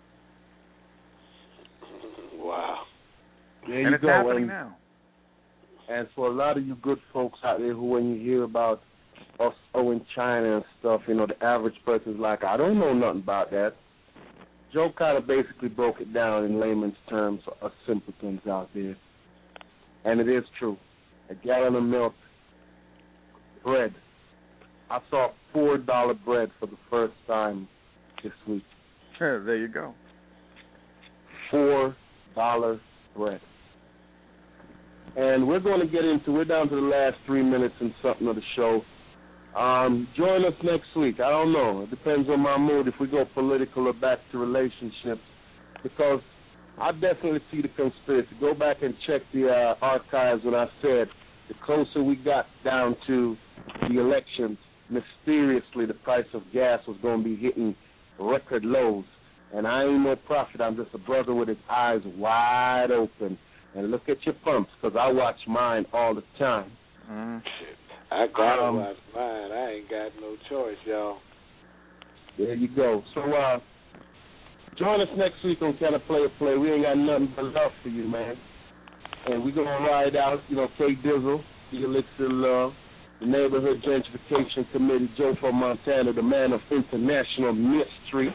Wow. There and you it's go. happening and, now. And for a lot of you good folks out there who, when you hear about us owing China and stuff, you know, the average person's like, I don't know nothing about that. Joe kind of basically broke it down in layman's terms for us simpletons out there. And it is true. A gallon of milk, bread, I saw four dollar bread for the first time this week. There you go. Four dollar bread. And we're going to get into, we're down to the last three minutes and something of the show. Um, join us next week. I don't know. It depends on my mood if we go political or back to relationships, because I definitely see the conspiracy. Go back and check the uh, archives when I said the closer we got down to the elections, mysteriously the price of gas was going to be hitting record lows. And I ain't no prophet. I'm just a brother with his eyes wide open. And look at your pumps, because I watch mine all the time. Mm. I gotta um, watch mine. I ain't got no choice, y'all. There you go. So uh, join us next week on Can I Play a Play. We ain't got nothing but love for you, man. And we're going to ride out, you know, K Dizzle, the Elixir Love, the Neighborhood Gentrification Committee, Joe from Montana, the man of international mystery.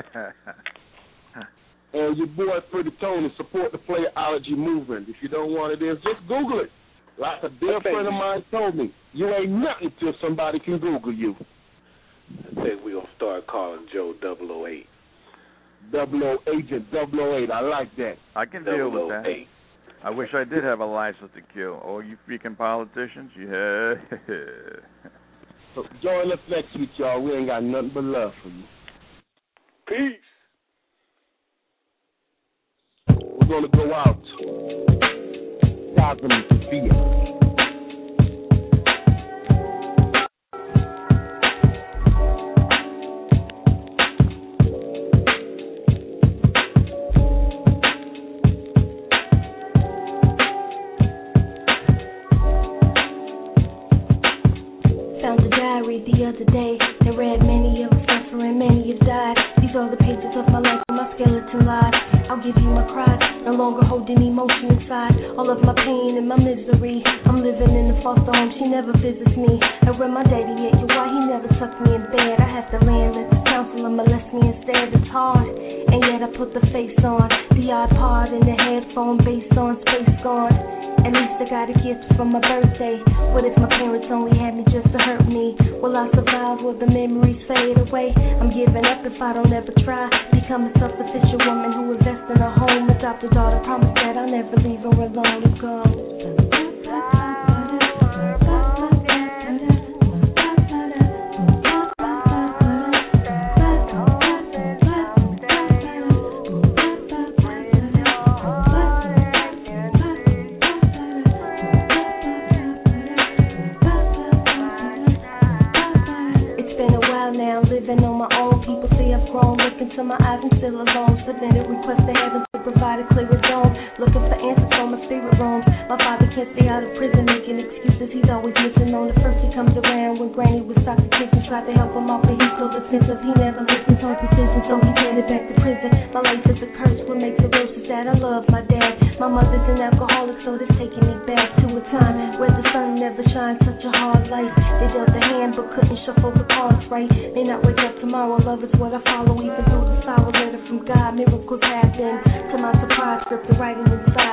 And your boy, Pretty Tony, support the playology movement. If you don't want it, just Google it. Like a dear friend of mine told me, you ain't nothing till somebody can Google you. I think we're going to start calling Joe double oh eight. double oh Agent double oh eight, I like that. I can deal with that. I wish I did have a license to kill. Oh, you freaking politicians, yeah. So join us next week, y'all. We ain't got nothing but love for you. Peace. We're going to go out. Cosmic Sophia. Found a diary the other day that read many of us suffering, many have died. These are the pages of my life and my skeleton lies. I'll give you my cry, no longer holding emotion inside. All of my pain and my misery. I'm living in a foster home, she never visits me. And where my daddy at, you why he never tucked me in bed. I have to lay and let the counselor molest me instead. It's hard, and yet I put the face on. The iPod and the headphone based on space gone. At least I got a gift for my birthday. What if my parents only had me just to hurt me? Will I survive? Will the memories fade away? I'm giving up if I don't ever try. Become a self-sufficient woman who invests in a home. Adopt a daughter, promise that I'll never leave her alone to go. To my eyes and still alone. Submitted request to heaven to provide a clearer zone. Looking for answers from my spirit roams. My father can't stay out of prison making excuses. He's always missing on the first he comes around. When Granny was stocked the kitchen, tried to help him out, but he's so defensive. He never listens on decisions, so he's headed back to prison. My life is a curse. What makes it worse is that I love my dad. My mother's an alcoholic, so that's taking me back to a time where the sun never shines. Such a hard life. They dealt a hand but couldn't shuffle the cards right. May not wake up tomorrow. Love is what I follow, even through the sour letter from God. Miracles happen. To my surprise, script the writing inside.